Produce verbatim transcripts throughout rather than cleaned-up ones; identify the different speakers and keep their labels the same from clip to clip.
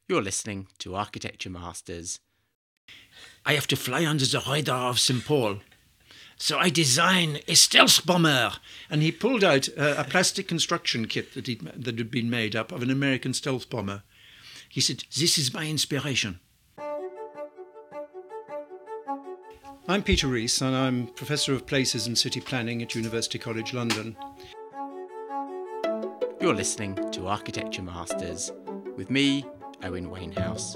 Speaker 1: You're listening to Architecture Masters.
Speaker 2: I have to fly under the radar of Saint Paul. So I design a stealth bomber. And he pulled out uh, a plastic construction kit that, he'd, that had been made up of an American stealth bomber. He said, "This is my inspiration." I'm Peter Rees, and I'm Professor of Places and City Planning at University College London.
Speaker 1: You're listening to Architecture Masters with me, Owen Wainhouse.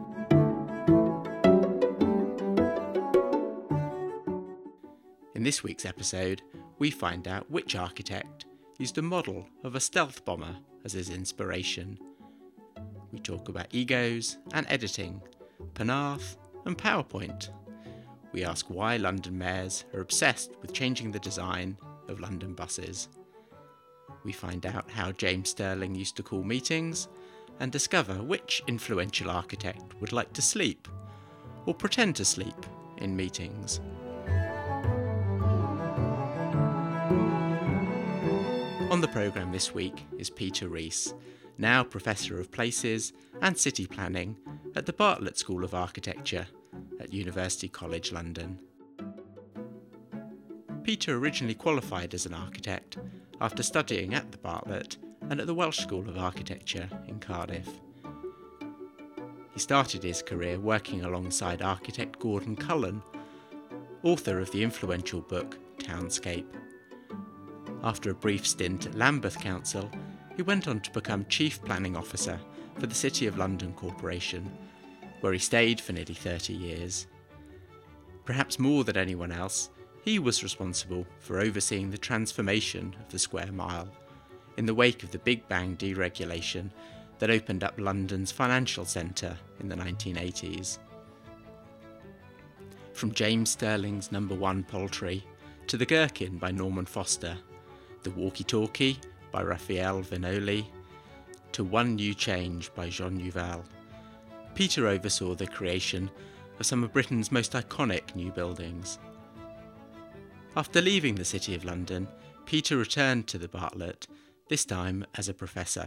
Speaker 1: In this week's episode, we find out which architect used a model of a stealth bomber as his inspiration. We talk about egos and editing, Penarth and PowerPoint. We ask why London mayors are obsessed with changing the design of London buses. We find out how James Stirling used to call meetings and discover which influential architect would like to sleep or pretend to sleep in meetings. On the programme this week is Peter Rees, now Professor of Places and City Planning at the Bartlett School of Architecture at University College London. Peter originally qualified as an architect after studying at the Bartlett and at the Welsh School of Architecture in Cardiff. He started his career working alongside architect Gordon Cullen, author of the influential book Townscape. After a brief stint at Lambeth Council, he went on to become Chief Planning Officer for the City of London Corporation, where he stayed for nearly thirty years. Perhaps more than anyone else, he was responsible for overseeing the transformation of the Square Mile in the wake of the Big Bang deregulation that opened up London's financial centre in the nineteen eighties. From James Stirling's Number One Poultry to The Gherkin by Norman Foster, The Walkie-Talkie by Raphael Vinoli, to One New Change by Jean Nouvel, Peter oversaw the creation of some of Britain's most iconic new buildings. After leaving the City of London, Peter returned to the Bartlett, this time as a professor.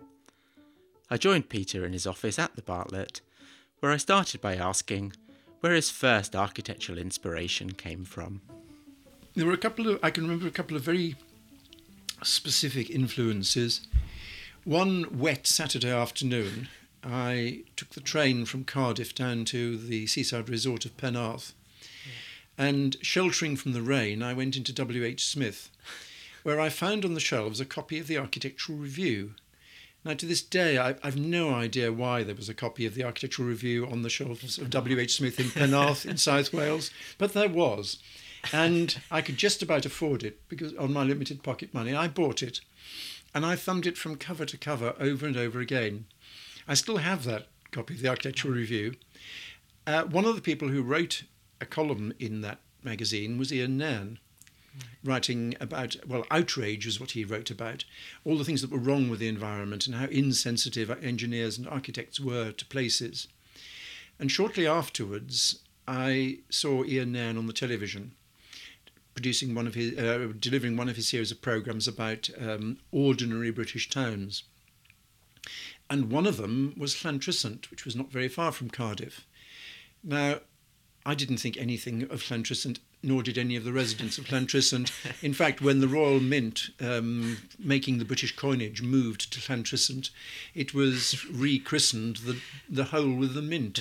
Speaker 1: I joined Peter in his office at the Bartlett, where I started by asking where his first architectural inspiration came from.
Speaker 2: There were a couple of, I can remember a couple of very specific influences. One wet Saturday afternoon, I took the train from Cardiff down to the seaside resort of Penarth. And sheltering from the rain, I went into W H Smith, where I found on the shelves a copy of the Architectural Review. Now, to this day, I, I've no idea why there was a copy of the Architectural Review on the shelves of W H Smith in Penarth in South Wales, but there was. And I could just about afford it because on my limited pocket money. I bought it, and I thumbed it from cover to cover over and over again. I still have that copy of the Architectural Review. Uh, one of the people who wrote a column in that magazine was Ian Nairn, writing about, well, outrage was what he wrote about, all the things that were wrong with the environment and how insensitive engineers and architects were to places. And shortly afterwards, I saw Ian Nairn on the television, producing one of his, uh, delivering one of his series of programmes about um, ordinary British towns. And one of them was Llantrisant, which was not very far from Cardiff. Now, I didn't think anything of Llantrisant, nor did any of the residents of Llantrisant. In fact, when the Royal Mint, um, making the British coinage, moved to Llantrisant, it was rechristened the, the Hole with the Mint.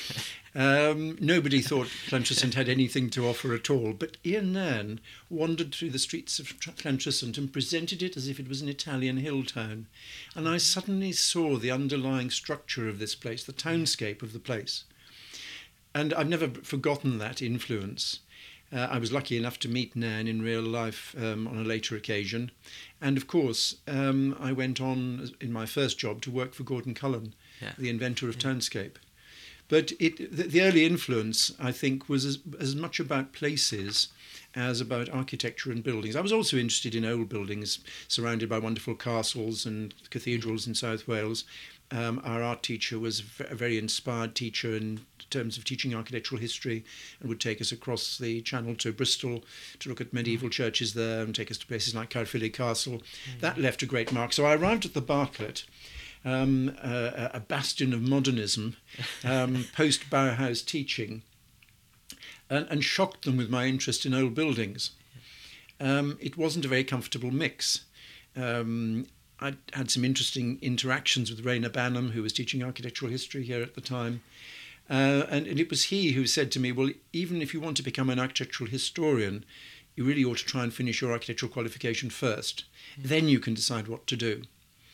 Speaker 2: Um, nobody thought Llantrisant had anything to offer at all, but Ian Nairn wandered through the streets of Llantrisant and presented it as if it was an Italian hill town. And I suddenly saw the underlying structure of this place, the townscape of the place. And I've never forgotten that influence. Uh, I was lucky enough to meet Nairn in real life um, on a later occasion. And of course, um, I went on in my first job to work for Gordon Cullen, yeah. the inventor of yeah. Townscape. But it, the, the early influence, I think, was as, as much about places as about architecture and buildings. I was also interested in old buildings surrounded by wonderful castles and cathedrals in South Wales. Um, our art teacher was a very inspired teacher in terms of teaching architectural history and would take us across the channel to Bristol to look at medieval churches there and take us to places like Caerphilly Castle. Mm-hmm. That left a great mark. So I arrived at the Bartlett um, a, a bastion of modernism, um, post-Bauhaus teaching, and, and shocked them with my interest in old buildings. Um, it wasn't a very comfortable mix. Um, I had some interesting interactions with Rayner Banham, who was teaching architectural history here at the time. Uh, and, and it was he who said to me, well, even if you want to become an architectural historian, you really ought to try and finish your architectural qualification first. Mm. Then you can decide what to do.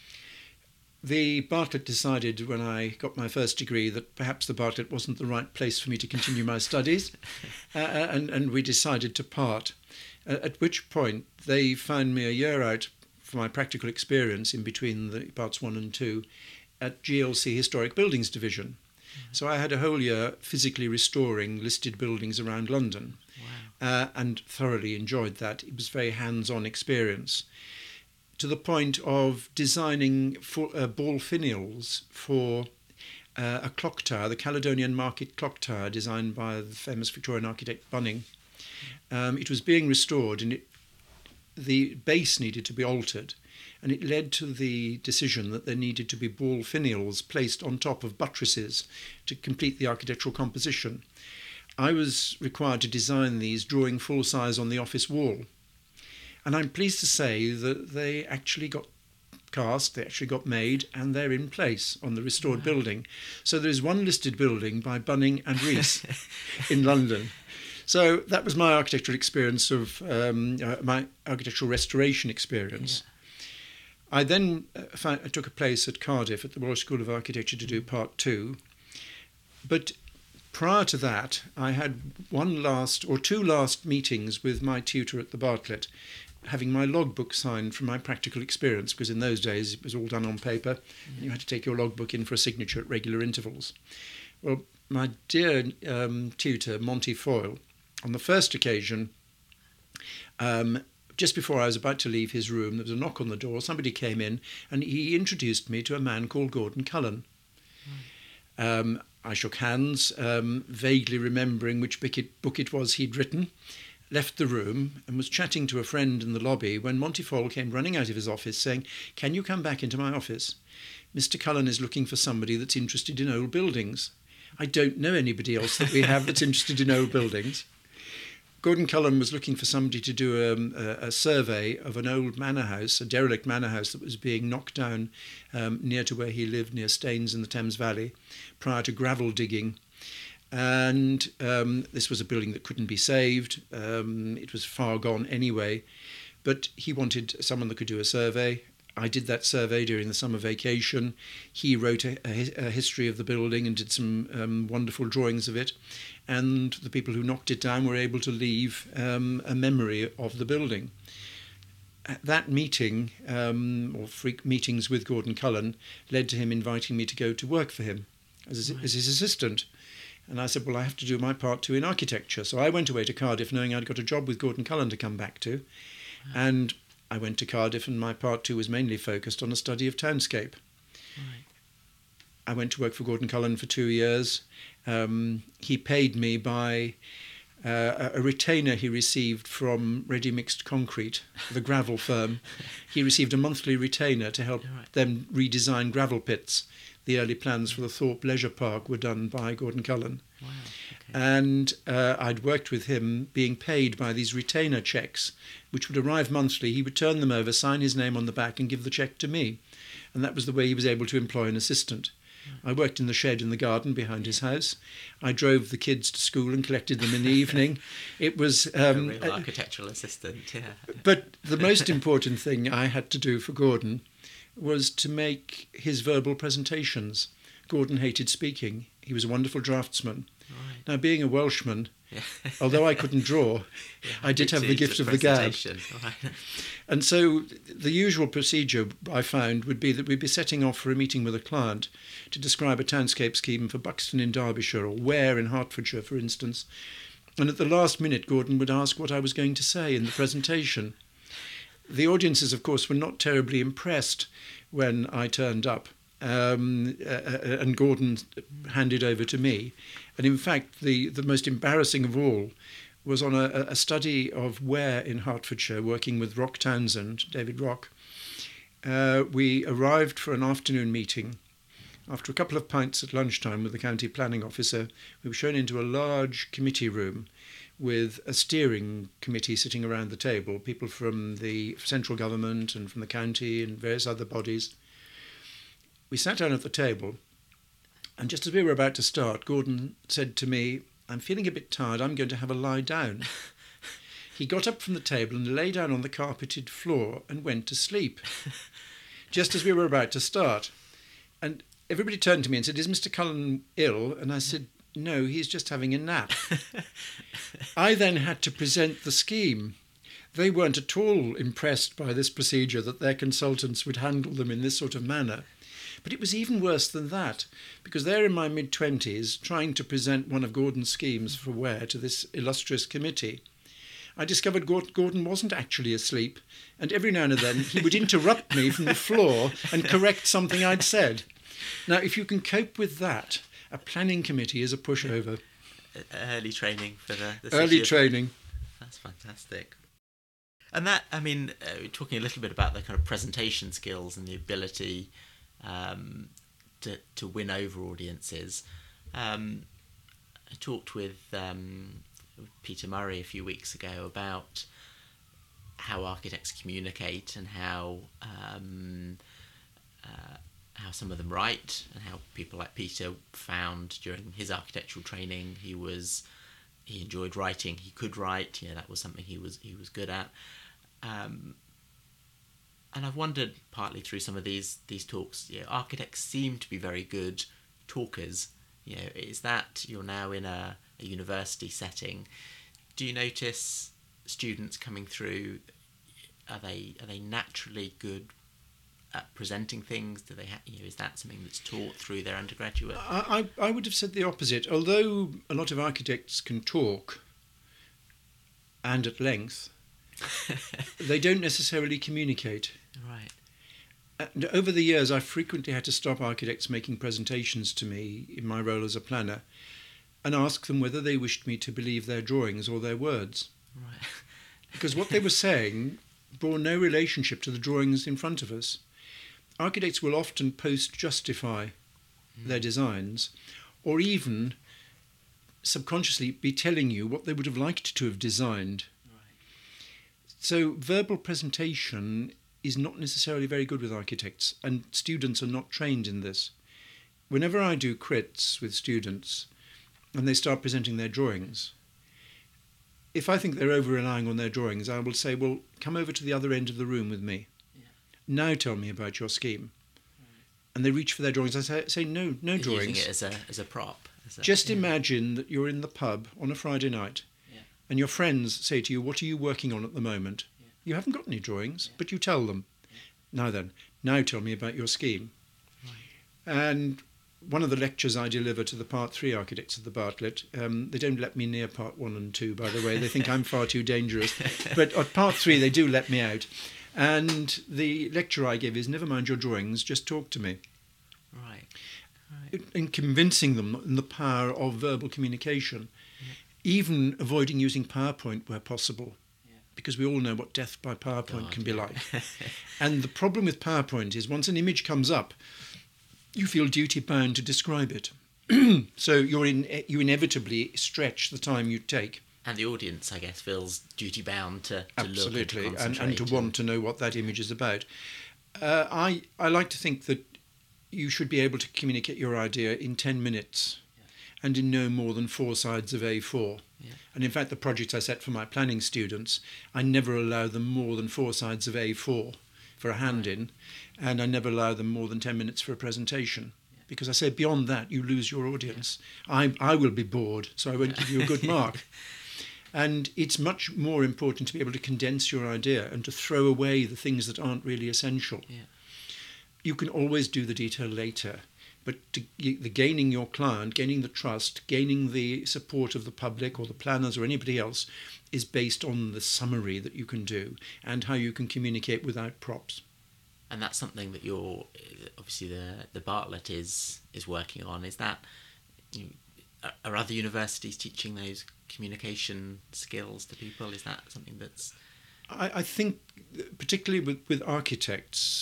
Speaker 2: The Bartlett decided when I got my first degree that perhaps the Bartlett wasn't the right place for me to continue my studies, uh, and, and we decided to part, uh, at which point they found me a year out for my practical experience in between the parts one and two at G L C Historic Buildings Division. Mm-hmm. So I had a whole year physically restoring listed buildings around London. Wow. uh, and thoroughly enjoyed that. It was a very hands-on experience, to the point of designing for, uh, ball finials for uh, a clock tower, the Caledonian Market Clock Tower, designed by the famous Victorian architect Bunning. Um, it was being restored, and it, the base needed to be altered, and it led to the decision that there needed to be ball finials placed on top of buttresses to complete the architectural composition. I was required to design these, drawing full size on the office wall. And I'm pleased to say that they actually got cast, they actually got made, and they're in place on the restored wow. building. So there is one listed building by Bunning and Rees in London. So that was my architectural experience of um, uh, my architectural restoration experience. Yeah. I then uh, found, I took a place at Cardiff at the Royal School of Architecture to do part two. But prior to that, I had one last or two last meetings with my tutor at the Bartlett, having my logbook signed from my practical experience, because in those days it was all done on paper, mm. and you had to take your logbook in for a signature at regular intervals. Well, my dear um, tutor, Monty Foyle, on the first occasion, um, just before I was about to leave his room, there was a knock on the door, somebody came in, and he introduced me to a man called Gordon Cullen. Mm. Um, I shook hands, um, vaguely remembering which book it, book it was he'd written, left the room and was chatting to a friend in the lobby when Monty Foyle came running out of his office saying, "Can you come back into my office? Mister Cullen is looking for somebody that's interested in old buildings." I don't know anybody else that we have that's interested in old buildings. Gordon Cullen was looking for somebody to do um, a, a survey of an old manor house, a derelict manor house that was being knocked down um, near to where he lived, near Staines in the Thames Valley, prior to gravel digging. And um, this was a building that couldn't be saved. Um, it was far gone anyway. But he wanted someone that could do a survey. I did that survey during the summer vacation. He wrote a, a, a history of the building and did some um, wonderful drawings of it. And the people who knocked it down were able to leave um, a memory of the building. At that meeting, um, or freak meetings with Gordon Cullen, led to him inviting me to go to work for him as, right. as his assistant. And I said, well, I have to do my part two in architecture. So I went away to Cardiff knowing I'd got a job with Gordon Cullen to come back to. Wow. And I went to Cardiff, and my part two was mainly focused on a study of townscape. Right. I went to work for Gordon Cullen for two years. Um, he paid me by uh, a retainer he received from Ready Mixed Concrete, the gravel firm. He received a monthly retainer to help right. them redesign gravel pits. The early plans for the Thorpe Leisure Park were done by Gordon Cullen. Wow, okay. And uh, I'd worked with him being paid by these retainer cheques, which would arrive monthly. He would turn them over, sign his name on the back and give the cheque to me. And that was the way he was able to employ an assistant. Right. I worked in the shed in the garden behind his house. I drove the kids to school and collected them in the evening. It was um,
Speaker 1: a real architectural uh, assistant, yeah.
Speaker 2: But the most important thing I had to do for Gordon was to make his verbal presentations. Gordon hated speaking. He was a wonderful draftsman. Right. Now, being a Welshman, yeah. although I couldn't draw, yeah, I did have the gift of the gab. Right. And so the usual procedure I found would be that we'd be setting off for a meeting with a client to describe a townscape scheme for Buxton in Derbyshire or Ware in Hertfordshire, for instance. And at the last minute, Gordon would ask what I was going to say in the presentation. The audiences, of course, were not terribly impressed when I turned up, um, uh, and Gordon handed over to me. And in fact, the, the most embarrassing of all was on a, a study of Ware in Hertfordshire, working with Rock Townsend, David Rock. uh, we arrived for an afternoon meeting. After a couple of pints at lunchtime with the county planning officer, we were shown into a large committee room with a steering committee sitting around the table, people from the central government and from the county and various other bodies. We sat down at the table, and just as we were about to start, Gordon said to me, "I'm feeling a bit tired, I'm going to have a lie down." He got up from the table and lay down on the carpeted floor and went to sleep, just as we were about to start. And everybody turned to me and said, "Is Mister Cullen ill?" And I said, "No, he's just having a nap." I then had to present the scheme. They weren't at all impressed by this procedure, that their consultants would handle them in this sort of manner. But it was even worse than that, because they're in my mid-twenties trying to present one of Gordon's schemes for Ware to this illustrious committee. I discovered Gordon wasn't actually asleep, and every now and then he would interrupt me from the floor and correct something I'd said. Now, if you can cope with that, a planning committee is a pushover.
Speaker 1: Early training for the, the
Speaker 2: early training.
Speaker 1: That's fantastic. And that, I mean, uh, talking a little bit about the kind of presentation skills and the ability um, to to win over audiences. Um, I talked with um, Peter Murray a few weeks ago about how architects communicate and how um, uh, how some of them write, and how people like Peter found during his architectural training he was he enjoyed writing. He could write. You know, that was something he was he was good at. Um, and I've wondered, partly through some of these these talks, you know, architects seem to be very good talkers. You know, is that you're now in a, a university setting? Do you notice students coming through? Are they are they naturally good at presenting things? Do they ha- you know, is that something that's taught through their undergraduate?
Speaker 2: I, I I would have said the opposite. Although a lot of architects can talk, and at length, they don't necessarily communicate.
Speaker 1: Right.
Speaker 2: And over the years, I've frequently had to stop architects making presentations to me in my role as a planner and ask them whether they wished me to believe their drawings or their words.
Speaker 1: Right.
Speaker 2: Because what they were saying bore no relationship to the drawings in front of us. Architects will often post-justify mm. their designs, or even subconsciously be telling you what they would have liked to have designed. Right. So verbal presentation is not necessarily very good with architects, and students are not trained in this. Whenever I do crits with students and they start presenting their drawings, if I think they're over-relying on their drawings, I will say, well, come over to the other end of the room with me. Yeah. Now tell me about your scheme. Right. And they reach for their drawings. I say, say no, no
Speaker 1: You're
Speaker 2: drawings.
Speaker 1: Using it as a, as a prop. As a,
Speaker 2: Just
Speaker 1: yeah.
Speaker 2: imagine that you're in the pub on a Friday night yeah. and your friends say to you, what are you working on at the moment? Yeah. You haven't got any drawings, yeah. but you tell them. Yeah. Now then, now tell me about your scheme. Right. And one of the lectures I deliver to the Part three architects of the Bartlett, um, they don't let me near Part one and two, by the way. They think I'm far too dangerous. But at Part three, they do let me out. And the lecture I give is, never mind your drawings, just talk to me.
Speaker 1: Right. Right.
Speaker 2: In convincing them in the power of verbal communication, yeah. even avoiding using PowerPoint where possible. Yeah. Because we all know what death by PowerPoint God, can be yeah. like. And the problem with PowerPoint is once an image comes up, you feel duty-bound to describe it. So you're in, you inevitably stretch the time you take.
Speaker 1: And the audience, I guess, feels duty-bound to, to
Speaker 2: Absolutely,
Speaker 1: look
Speaker 2: and, and to want to know what that image is about. Uh, I, I like to think that you should be able to communicate your idea in ten minutes yeah. and in no more than four sides of A four. Yeah. And in fact, the projects I set for my planning students, I never allow them more than four sides of A four for a hand-in, and I never allow them more than ten minutes for a presentation. Yeah. Because I say beyond that, you lose your audience. Yeah. I, I will be bored, so I won't give you a good mark. And it's much more important to be able to condense your idea and to throw away the things that aren't really essential. Yeah. You can always do the detail later, but to, the gaining your client, gaining the trust, gaining the support of the public or the planners or anybody else is based on the summary that you can do and how you can communicate without props.
Speaker 1: And that's something that you're, obviously the, the Bartlett is is working on. Is that, you, are other universities teaching those communication skills to people? Is that something that's...
Speaker 2: I, I think particularly with, with architects,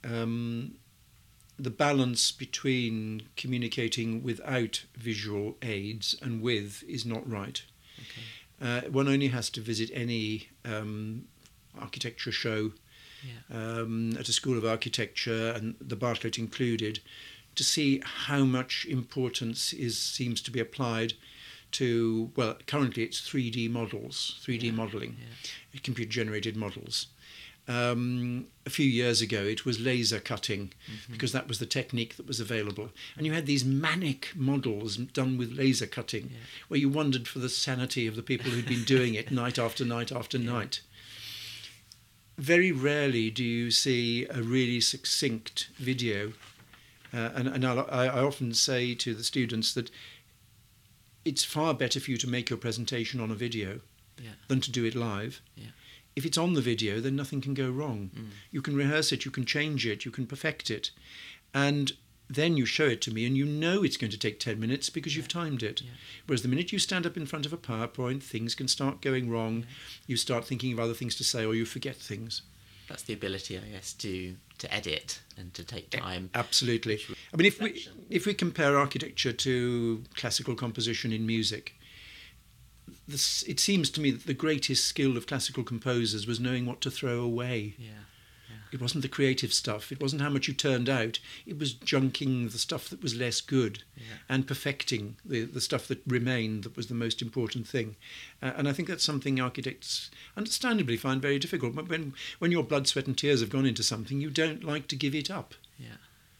Speaker 2: um, the balance between communicating without visual aids and with is not right.
Speaker 1: Okay.
Speaker 2: Uh, one only has to visit any um, architecture show
Speaker 1: Yeah.
Speaker 2: um, at a school of architecture, and the Bartlett included, to see how much importance is
Speaker 1: Yeah.
Speaker 2: seems to be applied to, well, currently it's three D models, three D
Speaker 1: Yeah.
Speaker 2: modelling,
Speaker 1: Yeah.
Speaker 2: computer-generated models. Um, a few years ago it was laser cutting,
Speaker 1: Mhm.
Speaker 2: because that was the technique that was available. And you had these manic models done with laser cutting,
Speaker 1: Yeah.
Speaker 2: where you wondered for the sanity of the people who'd been doing it night after night after
Speaker 1: Yeah.
Speaker 2: night. Very rarely do you see a really succinct video. Uh, and and I, I often say to the students that it's far better for you to make your presentation on a video
Speaker 1: Yeah.
Speaker 2: than to do it live.
Speaker 1: Yeah.
Speaker 2: If it's on the video, then nothing can go wrong.
Speaker 1: Mm.
Speaker 2: You can rehearse it, you can change it, you can perfect it. And then you show it to me and you know it's going to take ten minutes because you've
Speaker 1: Yeah.
Speaker 2: timed it.
Speaker 1: Yeah.
Speaker 2: Whereas the minute you stand up in front of a PowerPoint, things can start going wrong.
Speaker 1: Yeah.
Speaker 2: You start thinking of other things to say, or you forget things.
Speaker 1: That's the ability, I guess, to to edit and to take time.
Speaker 2: Absolutely. I mean, if we if we compare architecture to classical composition in music, this, it seems to me that the greatest skill of classical composers was knowing what to throw away.
Speaker 1: Yeah.
Speaker 2: It wasn't the creative stuff. It wasn't how much you turned out. It was junking the stuff that was less good
Speaker 1: Yeah.
Speaker 2: and perfecting the, the stuff that remained that was the most important thing. Uh, and I think that's something architects understandably find very difficult. But when, when your blood, sweat and tears have gone into something, you don't like to give it up.
Speaker 1: Yeah.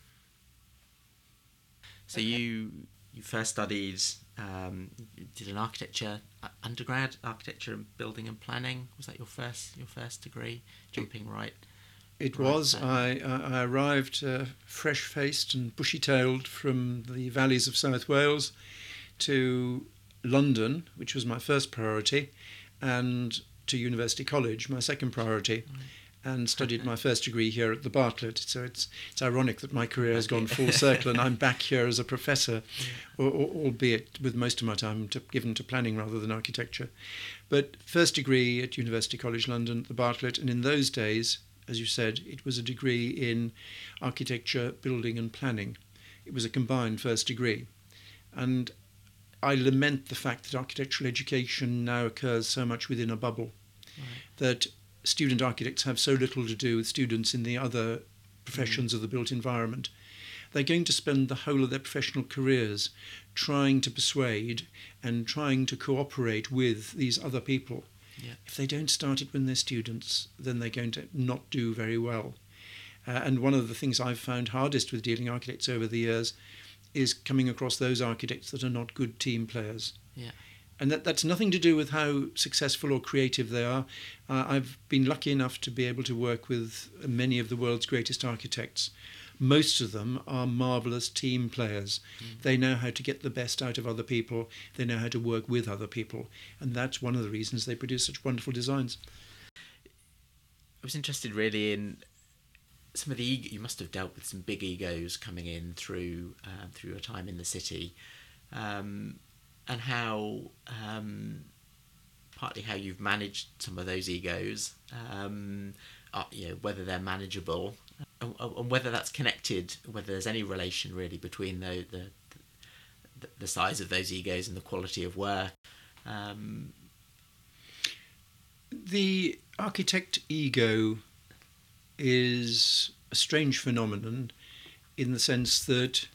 Speaker 1: So you you first studied, um, you did an architecture uh, undergrad, architecture and building and planning. Was that your first your first degree? Jumping right.
Speaker 2: It
Speaker 1: Right,
Speaker 2: was.
Speaker 1: so-
Speaker 2: I, I I arrived uh, fresh-faced and bushy-tailed from the valleys of South Wales to London, which was my first priority, and to University College, my second priority, and studied my first degree here at the Bartlett. So it's it's ironic that my career has gone full circle and I'm back here as a professor, al- al- albeit with most of my time to, given to planning rather than architecture. But first degree at University College London, at the Bartlett, and in those days, as you said, it was a degree in architecture, building and planning. It was a combined first degree. And I lament the fact that architectural education now occurs so much within a bubble,
Speaker 1: Right.
Speaker 2: that student architects have so little to do with students in the other professions
Speaker 1: Mm.
Speaker 2: of the built environment. They're going to spend the whole of their professional careers trying to persuade and trying to cooperate with these other people.
Speaker 1: Yeah.
Speaker 2: If they don't start it when they're students, then they're going to not do very well. Uh, and one of the things I've found hardest with dealing architects over the years is coming across those architects that are not good team players.
Speaker 1: Yeah.
Speaker 2: And that, that's nothing to do with how successful or creative they are. Uh, I've been lucky enough to be able to work with many of the world's greatest architects. Most of them are marvellous team players.
Speaker 1: Mm.
Speaker 2: They know how to get the best out of other people. They know how to work with other people. And that's one of the reasons they produce such wonderful designs.
Speaker 1: I was interested really in some of the ego. You must have dealt with some big egos coming in through uh, through your time in the city, um, and how um, partly how you've managed some of those egos, um, uh, you know, whether they're manageable, and, and whether that's connected, whether there's any relation really between the the, the, the size of those egos and the quality of work. Um,
Speaker 2: The architect ego is a strange phenomenon in the sense that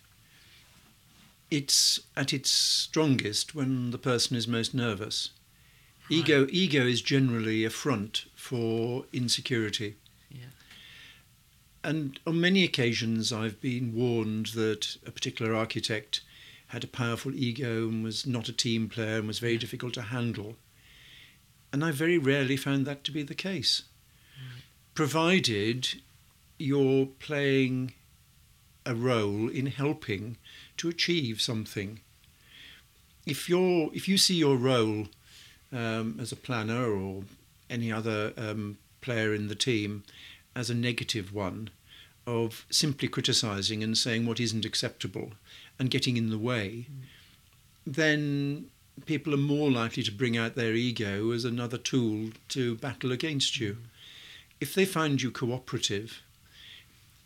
Speaker 2: it's at its strongest when the person is most nervous.
Speaker 1: Right.
Speaker 2: Ego ego is generally a front for insecurity.
Speaker 1: yeah.
Speaker 2: And on many occasions I've been warned that a particular architect had a powerful ego and was not a team player and was very
Speaker 1: Yeah.
Speaker 2: difficult to handle. And I very rarely found that to be the case, provided you're playing a role in helping to achieve something. If you're, if you see your role um, as a planner or any other um, player in the team as a negative one, of simply criticising and saying what isn't acceptable and getting in the way,
Speaker 1: Mm.
Speaker 2: then people are more likely to bring out their ego as another tool to battle against you.
Speaker 1: Mm.
Speaker 2: If they find you cooperative,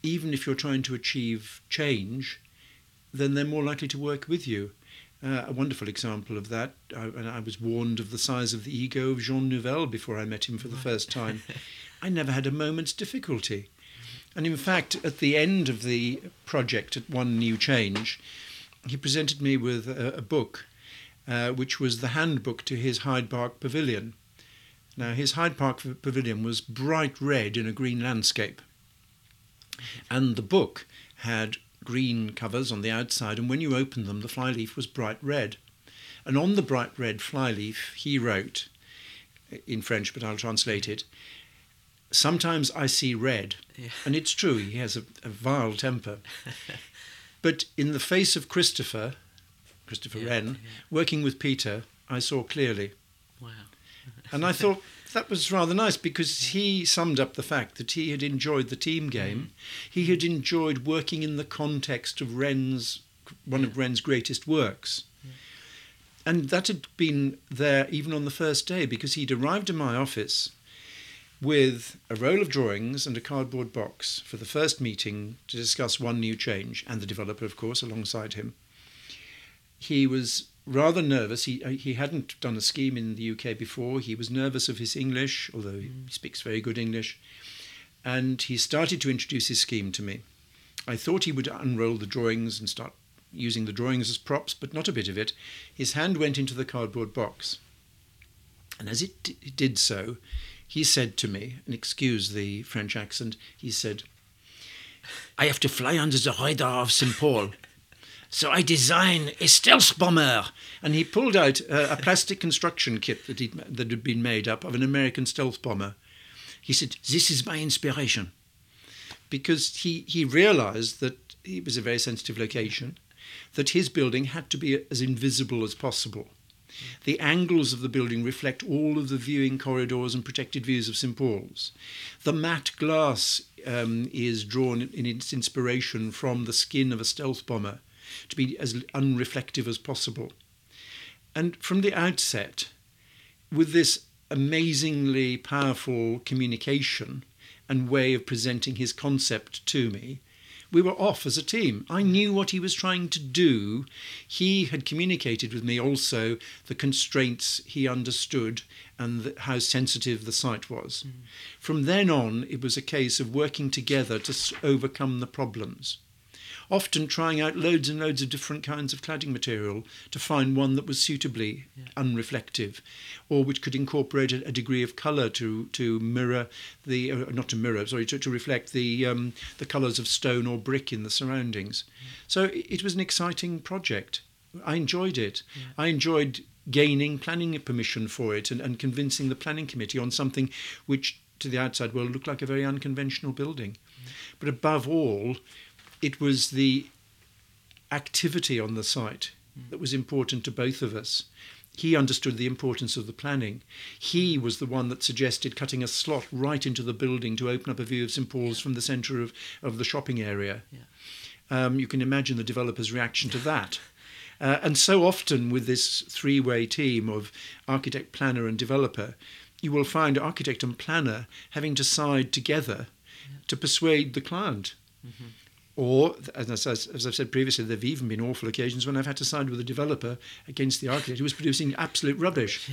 Speaker 2: even if you're trying to achieve change, then they're more likely to work with you. Uh, a wonderful example of that, I, and I was warned of the size of the ego of Jean Nouvel before I met him for the first time. I never had a moment's difficulty. And in fact, at the end of the project at One New Change, he presented me with a, a book, uh, which was the handbook to his Hyde Park Pavilion. Now, his Hyde Park Pavilion was bright red in a green landscape. And the book had green covers on the outside, and when you opened them, the flyleaf was bright red. And on the bright red flyleaf, he wrote, in French, but I'll translate it, "Sometimes I see red." Yeah. And it's true, he has a, a vile temper. But in the face of Christopher, Christopher yeah, Wren, yeah. working with Peter, I saw clearly.
Speaker 1: Wow.
Speaker 2: And I thought that was rather nice, because he summed up the fact that he had enjoyed the team game. Mm. He had enjoyed working in the context of Wren's, one yeah. of Wren's greatest works. Yeah. And that had been there even on the first day, because he'd arrived in my office with a roll of drawings and a cardboard box for the first meeting to discuss One New Change, and the developer, of course, alongside him. He was rather nervous. He he hadn't done a scheme in the U K before. He was nervous of his English, although he speaks very good English. And he started to introduce his scheme to me. I thought he would unroll the drawings and start using the drawings as props, but not a bit of it. His hand went into the cardboard box. And as it d- did so, he said to me, and excuse the French accent, he said, "I have to fly under the radar of Saint Paul. So I design a stealth bomber." And he pulled out a, a plastic construction kit that, he'd, that had been made up of an American stealth bomber. He said, "This is my inspiration." Because he, he realized that it was a very sensitive location, that his building had to be as invisible as possible. The angles of the building reflect all of the viewing corridors and protected views of Saint Paul's. The matte glass um, is drawn in its inspiration from the skin of a stealth bomber, to be as unreflective as possible. And from the outset, with this amazingly powerful communication and way of presenting his concept to me, we were off as a team. I knew what he was trying to do. He had communicated with me also the constraints he understood and the, how sensitive the site was. Mm. From then on, it was a case of working together to overcome the problems. Often trying out loads and loads of different kinds of cladding material to find one that was suitably yeah. unreflective, or which could incorporate a, a degree of colour to to mirror the uh, not to mirror sorry to, to reflect the um, the colours of stone or brick in the surroundings. Yeah. So it, it was an exciting project. I enjoyed it. Yeah. I enjoyed gaining planning permission for it and, and convincing the planning committee on something which to the outside world looked like a very unconventional building. Yeah. But above all, it was the activity on the site that was important to both of us. He understood the importance of the planning. He was the one that suggested cutting a slot right into the building to open up a view of Saint Paul's from the centre of, of the shopping area. Yeah. Um, you can imagine the developer's reaction to that. Uh, and so often with this three-way team of architect, planner and developer, you will find architect and planner having to side together yeah. to persuade the client. Mm-hmm. Or, as, as, as I've said previously, there have even been awful occasions when I've had to side with a developer against the architect who was producing absolute rubbish.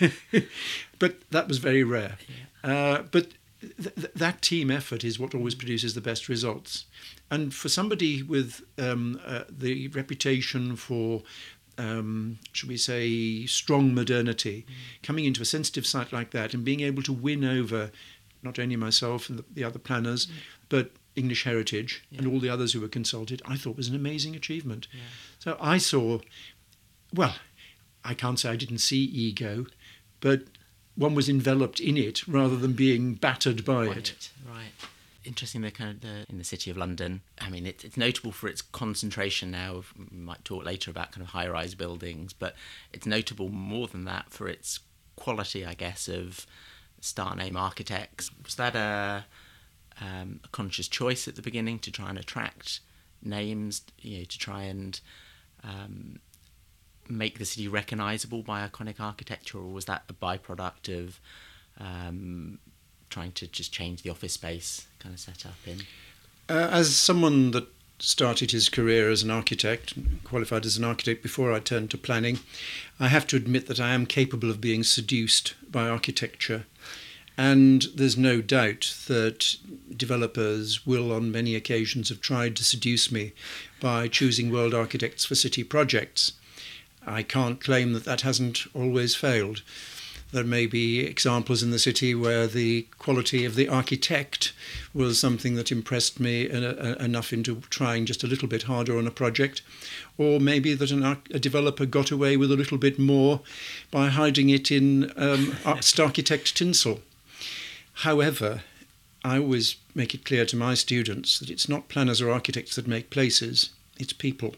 Speaker 2: But that was very rare. Yeah. Uh, but th- th- that team effort is what always produces the best results. And for somebody with um, uh, the reputation for, um, should we say, strong modernity, mm. coming into a sensitive site like that and being able to win over not only myself and the, the other planners, mm. but English Heritage yeah. and all the others who were consulted, I thought was an amazing achievement. Yeah. So I saw, well, I can't say I didn't see ego, but one was enveloped in it rather than being battered by
Speaker 1: right.
Speaker 2: it.
Speaker 1: Right. Interesting, the kind of the, in the City of London. I mean, it, it's notable for its concentration now. Of, we might talk later about kind of high-rise buildings, but it's notable more than that for its quality, I guess, of star-name architects. Was that a Um, a conscious choice at the beginning to try and attract names, you know, to try and um, make the city recognisable by iconic architecture, or was that a byproduct of um, trying to just change the office space kind of set up in?
Speaker 2: Uh, as someone that started his career as an architect, qualified as an architect before I turned to planning, I have to admit that I am capable of being seduced by architecture. And there's no doubt that developers will on many occasions have tried to seduce me by choosing world architects for city projects. I can't claim that that hasn't always failed. There may be examples in the city where the quality of the architect was something that impressed me enough into trying just a little bit harder on a project, or maybe that an, a developer got away with a little bit more by hiding it in um, architect tinsel. However, I always make it clear to my students that it's not planners or architects that make places, it's people.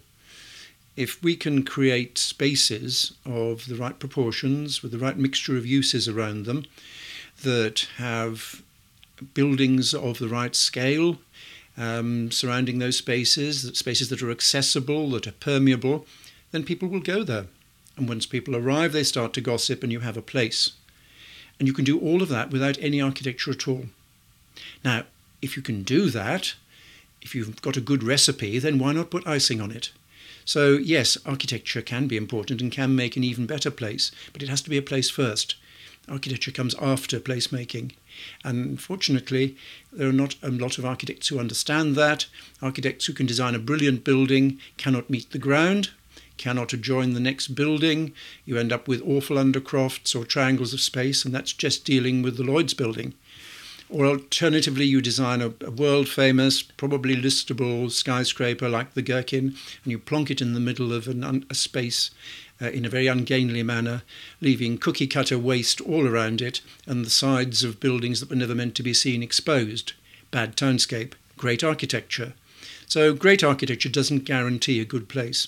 Speaker 2: If we can create spaces of the right proportions, with the right mixture of uses around them, that have buildings of the right scale um, surrounding those spaces, that spaces that are accessible, that are permeable, then people will go there. And once people arrive, they start to gossip and you have a place. And you can do all of that without any architecture at all. Now, if you can do that, if you've got a good recipe, then why not put icing on it? So yes, architecture can be important and can make an even better place, but it has to be a place first. Architecture comes after placemaking. And unfortunately, there are not a lot of architects who understand that. Architects who can design a brilliant building cannot meet the ground, cannot adjoin the next building. You end up with awful undercrofts or triangles of space, and that's just dealing with the Lloyd's building. Or alternatively, you design a, a world-famous, probably listable skyscraper like the Gherkin, and you plonk it in the middle of an un, a space uh, in a very ungainly manner, leaving cookie-cutter waste all around it and the sides of buildings that were never meant to be seen exposed. Bad townscape, great architecture. So great architecture doesn't guarantee a good place.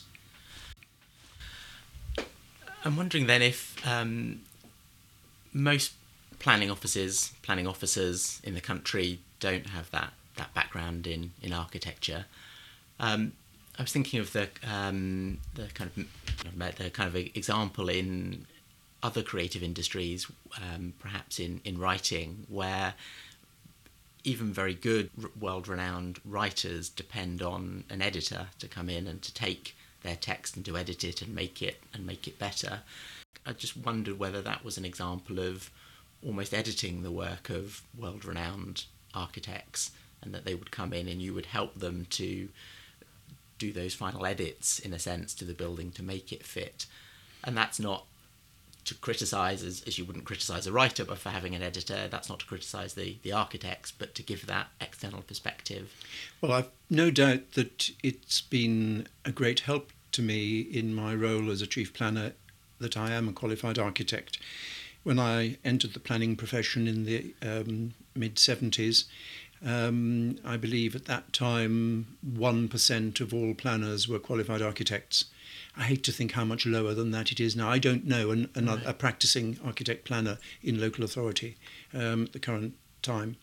Speaker 1: I'm wondering then if um, most planning offices, planning officers in the country don't have that, that background in, in architecture. Um, I was thinking of the um, the kind of the kind of example in other creative industries, um, perhaps in, in writing, where even very good, world-renowned writers depend on an editor to come in and to take their text and to edit it and make it and make it better. I just wondered whether that was an example of almost editing the work of world-renowned architects, and that they would come in and you would help them to do those final edits, in a sense, to the building to make it fit. And that's not to criticise, as, as you wouldn't criticise a writer but for having an editor, that's not to criticise the, the architects, but to give that external perspective.
Speaker 2: Well, I've no doubt that it's been a great help to me in my role as a chief planner that I am a qualified architect. When I entered the planning profession in the um, mid-seventies, um, I believe at that time one percent of all planners were qualified architects. I hate to think how much lower than that it is now. I don't know an, an, right. a practicing architect planner in local authority um, at the current time.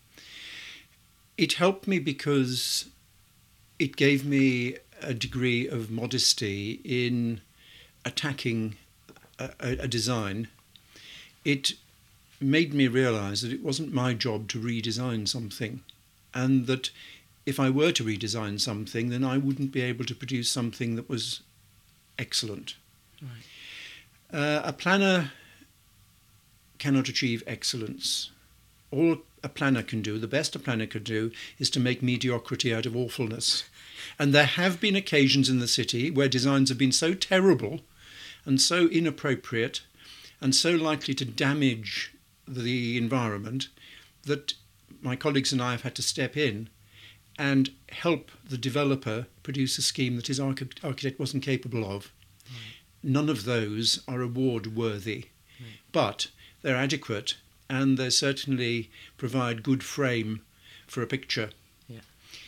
Speaker 2: It helped me because it gave me a degree of modesty in attacking a, a, a design. It made me realise that it wasn't my job to redesign something, and that if I were to redesign something, then I wouldn't be able to produce something that was excellent. Right. Uh, a planner cannot achieve excellence. All a planner can do, the best a planner can do, is to make mediocrity out of awfulness. And there have been occasions in the city where designs have been so terrible and so inappropriate and so likely to damage the environment that my colleagues and I have had to step in and help the developer produce a scheme that his arch- architect wasn't capable of. Right. None of those are award worthy, right. But they're adequate and they certainly provide good frame for a picture.
Speaker 1: Yeah.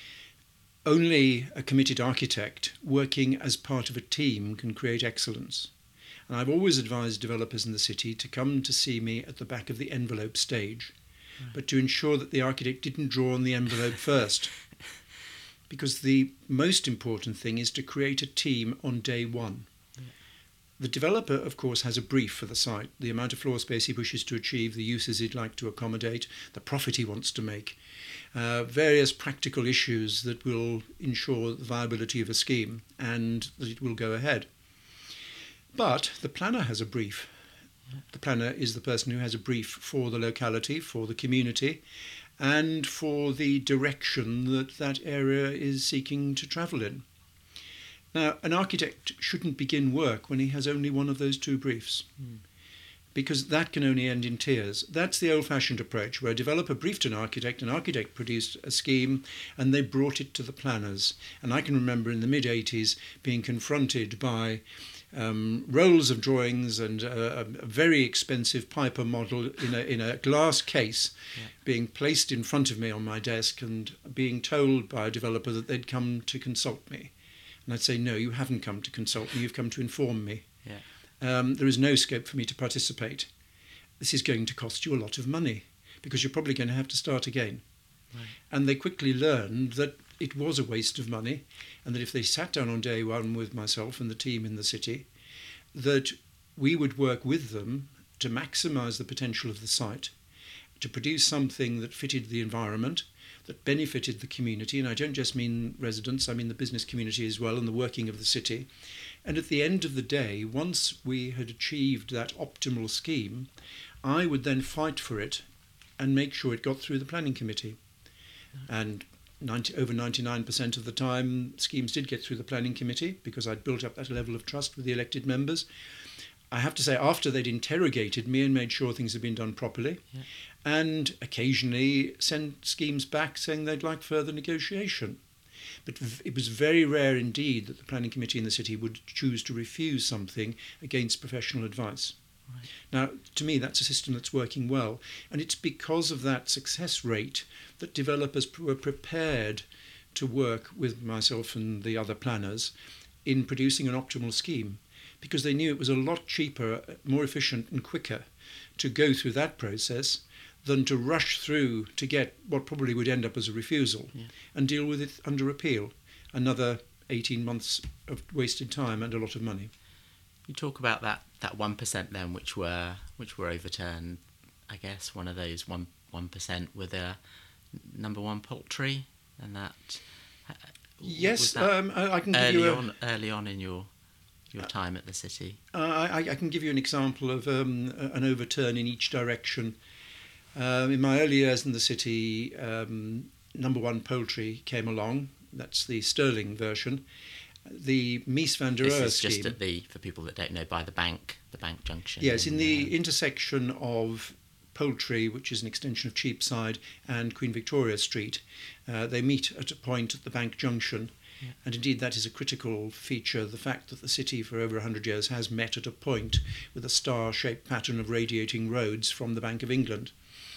Speaker 2: Only a committed architect working as part of a team can create excellence. And I've always advised developers in the city to come to see me at the back of the envelope stage, right. But to ensure that the architect didn't draw on the envelope first. Because the most important thing is to create a team on day one. Yeah. The developer, of course, has a brief for the site, the amount of floor space he wishes to achieve, the uses he'd like to accommodate, the profit he wants to make, uh, various practical issues that will ensure the viability of a scheme and that it will go ahead. But the planner has a brief. The planner is the person who has a brief for the locality, for the community, and for the direction that that area is seeking to travel in. Now, an architect shouldn't begin work when he has only one of those two briefs, mm. because that can only end in tears. That's the old-fashioned approach, where a developer briefed an architect, an architect produced a scheme, and they brought it to the planners. And I can remember in the mid-eighties being confronted by um, rolls of drawings and a, a very expensive Piper model in a, in a glass case yeah. being placed in front of me on my desk and being told by a developer that they'd come to consult me. And I'd say, no, you haven't come to consult me, you've come to inform me.
Speaker 1: Yeah.
Speaker 2: Um, there is no scope for me to participate. This is going to cost you a lot of money because you're probably going to have to start again. Right. And they quickly learned that it was a waste of money and that if they sat down on day one with myself and the team in the city, that we would work with them to maximise the potential of the site, to produce something that fitted the environment, that benefited the community, and I don't just mean residents, I mean the business community as well and the working of the city. And at the end of the day, once we had achieved that optimal scheme, I would then fight for it and make sure it got through the planning committee. And ninety, over ninety-nine percent of the time, schemes did get through the planning committee because I'd built up that level of trust with the elected members. I have to say, after they'd interrogated me and made sure things had been done properly, yeah. and occasionally sent schemes back saying they'd like further negotiation. But v- it was very rare indeed that the planning committee in the city would choose to refuse something against professional advice. Right. Now, to me, that's a system that's working well, and it's because of that success rate that developers p- were prepared to work with myself and the other planners in producing an optimal scheme, because they knew it was a lot cheaper, more efficient and quicker to go through that process than to rush through to get what probably would end up as a refusal yeah. and deal with it under appeal. Another eighteen months of wasted time and a lot of money.
Speaker 1: You talk about that, that one percent then, which were which were overturned. I guess one of those one one percent were the number one poultry, and that. Uh,
Speaker 2: yes,
Speaker 1: that
Speaker 2: um, I, I can give
Speaker 1: early
Speaker 2: you a,
Speaker 1: on early on in your your time at the city.
Speaker 2: Uh, I, I can give you an example of um, an overturn in each direction. Um, in my early years in the city, um, number one poultry came along. That's the Sterling version. The Mies van der Rohe scheme.
Speaker 1: This is just at the, for people that don't know, by the bank, the bank junction.
Speaker 2: Yes, in, in the
Speaker 1: uh,
Speaker 2: intersection of Poultry, which is an extension of Cheapside, and Queen Victoria Street. Uh, they meet at a point at the bank junction. Yeah. And indeed that is a critical feature, the fact that the city for over one hundred years has met at a point with a star-shaped pattern of radiating roads from the Bank of England.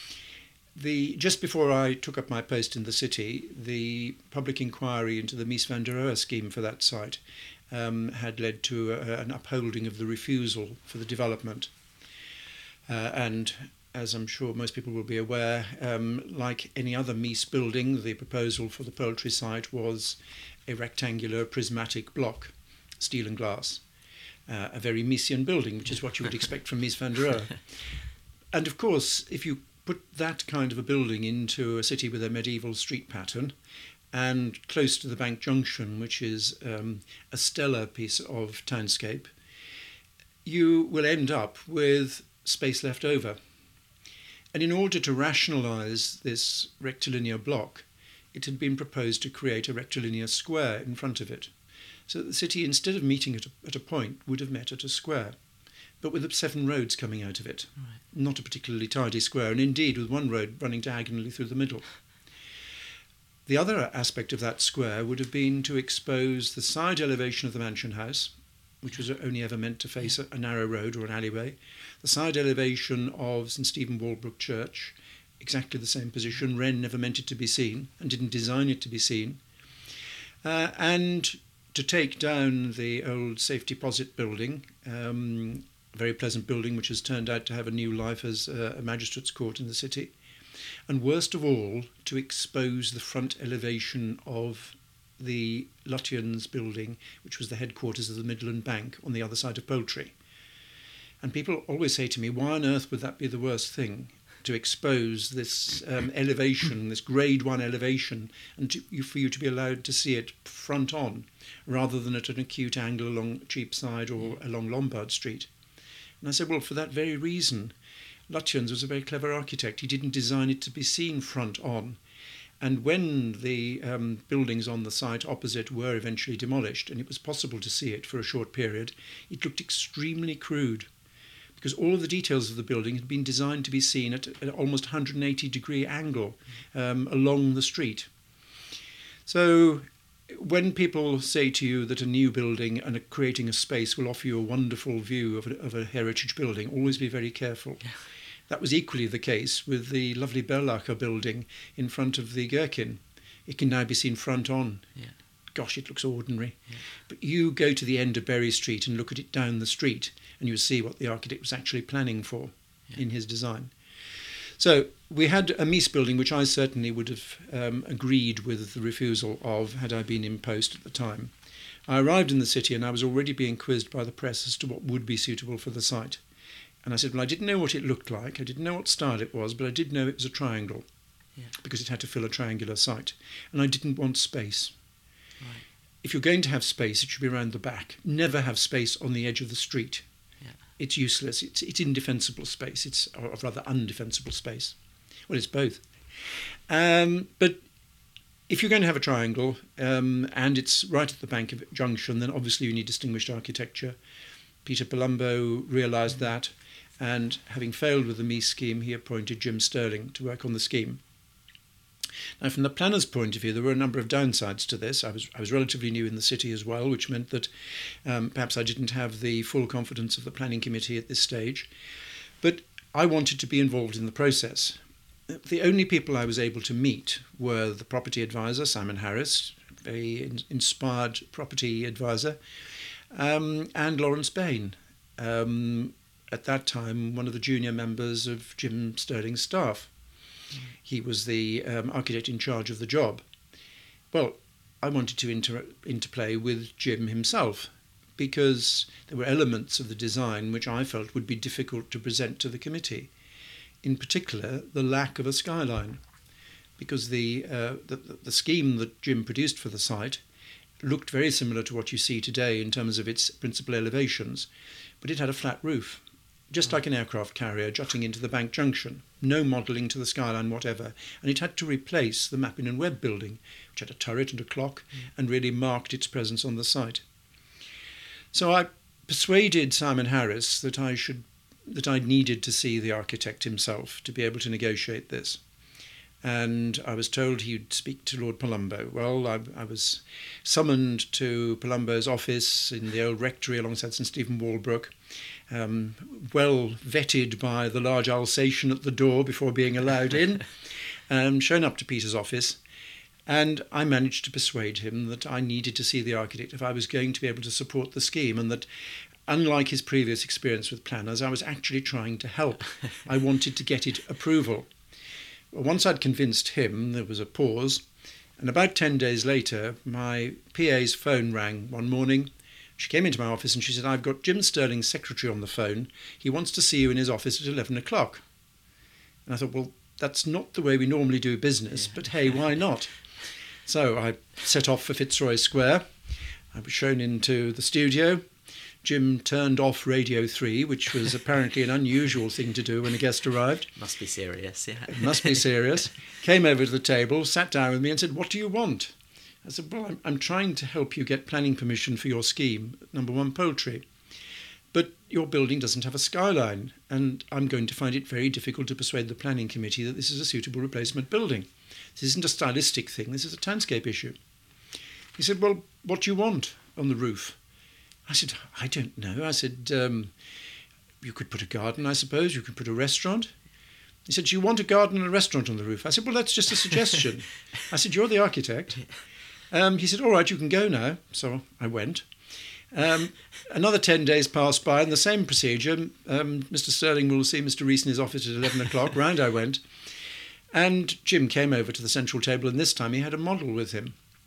Speaker 2: The, just before I took up my post in the city, the public inquiry into the Mies van der Rohe scheme for that site um, had led to a, an upholding of the refusal for the development. Uh, and as I'm sure most people will be aware, um, like any other Mies building, the proposal for the poultry site was a rectangular prismatic block, steel and glass, uh, a very Miesian building, which is what you would expect from Mies van der Rohe. And of course, if you put that kind of a building into a city with a medieval street pattern and close to the Bank Junction, which is um, a stellar piece of townscape, you will end up with space left over. And in order to rationalise this rectilinear block, it had been proposed to create a rectilinear square in front of it. So that the city, instead of meeting at a, at a point, would have met at a square, but with seven roads coming out of it. Right. Not a particularly tidy square, and indeed with one road running diagonally through the middle. The other aspect of that square would have been to expose the side elevation of the mansion house, which was only ever meant to face a, a narrow road or an alleyway, the side elevation of St Stephen Walbrook Church, exactly the same position. Wren never meant it to be seen and didn't design it to be seen. Uh, and to take down the old safe deposit building, um, a very pleasant building which has turned out to have a new life as uh, a magistrate's court in the city. And worst of all, to expose the front elevation of the Lutyens building, which was the headquarters of the Midland Bank on the other side of Poultry. And people always say to me, why on earth would that be the worst thing, to expose this um, elevation, this grade one elevation, and to, you, for you to be allowed to see it front on, rather than at an acute angle along Cheapside or along Lombard Street? And I said, well, for that very reason. Lutyens was a very clever architect. He didn't design it to be seen front on. And when the um, buildings on the site opposite were eventually demolished, and it was possible to see it for a short period, it looked extremely crude, because all of the details of the building had been designed to be seen at an almost one hundred eighty degree angle um, along the street. So when people say to you that a new building and a, creating a space will offer you a wonderful view of a, of a heritage building, always be very careful. Yeah. That was equally the case with the lovely Berlacher building in front of the Gherkin. It can now be seen front on. Yeah. Gosh, it looks ordinary. Yeah. But you go to the end of Berry Street and look at it down the street, and you see what the architect was actually planning for yeah. in his design. So we had a Mies building, which I certainly would have um, agreed with the refusal of had I been in post at the time. I arrived in the city and I was already being quizzed by the press as to what would be suitable for the site. And I said, well, I didn't know what it looked like, I didn't know what style it was, but I did know it was a triangle yeah. because it had to fill a triangular site. And I didn't want space. Right. If you're going to have space, it should be around the back. Never have space on the edge of the street. Yeah. It's useless. It's, it's indefensible space. It's or rather undefensible space. Well, it's both. Um, but if you're going to have a triangle um, and it's right at the bank of junction, then obviously you need distinguished architecture. Peter Palumbo realised mm-hmm. that, and having failed with the Mies scheme, he appointed Jim Sterling to work on the scheme. Now, from the planner's point of view, there were a number of downsides to this. I was I was relatively new in the city as well, which meant that um, perhaps I didn't have the full confidence of the planning committee at this stage. But I wanted to be involved in the process. The only people I was able to meet were the property advisor, Simon Harris, very in- inspired property advisor, um, and Lawrence Bain, um, at that time one of the junior members of Jim Sterling's staff. He was the um, architect in charge of the job. Well, I wanted to inter- interplay with Jim himself because there were elements of the design which I felt would be difficult to present to the committee. In particular, the lack of a skyline, because the, uh, the, the scheme that Jim produced for the site looked very similar to what you see today in terms of its principal elevations, but it had a flat roof, just like an aircraft carrier jutting into the bank junction, no modelling to the skyline whatever, and it had to replace the Mappin and Webb building, which had a turret and a clock, mm. and really marked its presence on the site. So I persuaded Simon Harris that I should that I needed to see the architect himself to be able to negotiate this. And I was told he'd speak to Lord Palumbo. Well, I, I was summoned to Palumbo's office in the old rectory alongside St Stephen Walbrook, um, well vetted by the large Alsatian at the door before being allowed in, um, shown up to Peter's office. And I managed to persuade him that I needed to see the architect if I was going to be able to support the scheme, and that unlike his previous experience with planners, I was actually trying to help. I wanted to get it approval. Well, once I'd convinced him, there was a pause, and about ten days later, my P A's phone rang one morning. She came into my office and she said, I've got Jim Sterling's secretary on the phone. He wants to see you in his office at eleven o'clock. And I thought, well, that's not the way we normally do business, yeah. but hey, why not? So I set off for Fitzroy Square. I was shown into the studio. Jim turned off Radio three, which was apparently an unusual thing to do when a guest arrived.
Speaker 1: Must be serious, yeah.
Speaker 2: It must be serious. Came over to the table, sat down with me and said, what do you want? I said, well, I'm, I'm trying to help you get planning permission for your scheme at number one Poultry. But your building doesn't have a skyline, and I'm going to find it very difficult to persuade the planning committee that this is a suitable replacement building. This isn't a stylistic thing, this is a landscape issue. He said, well, what do you want on the roof? I said, I don't know. I said, um, you could put a garden, I suppose. You could put a restaurant. He said, do you want a garden and a restaurant on the roof? I said, well, that's just a suggestion. I said, you're the architect. Um, he said, all right, you can go now. So I went. Um, another ten days passed by, and the same procedure. Um, Mister Sterling will see Mister Rees in his office at eleven o'clock. Round I went. And Jim came over to the central table, and this time he had a model with him.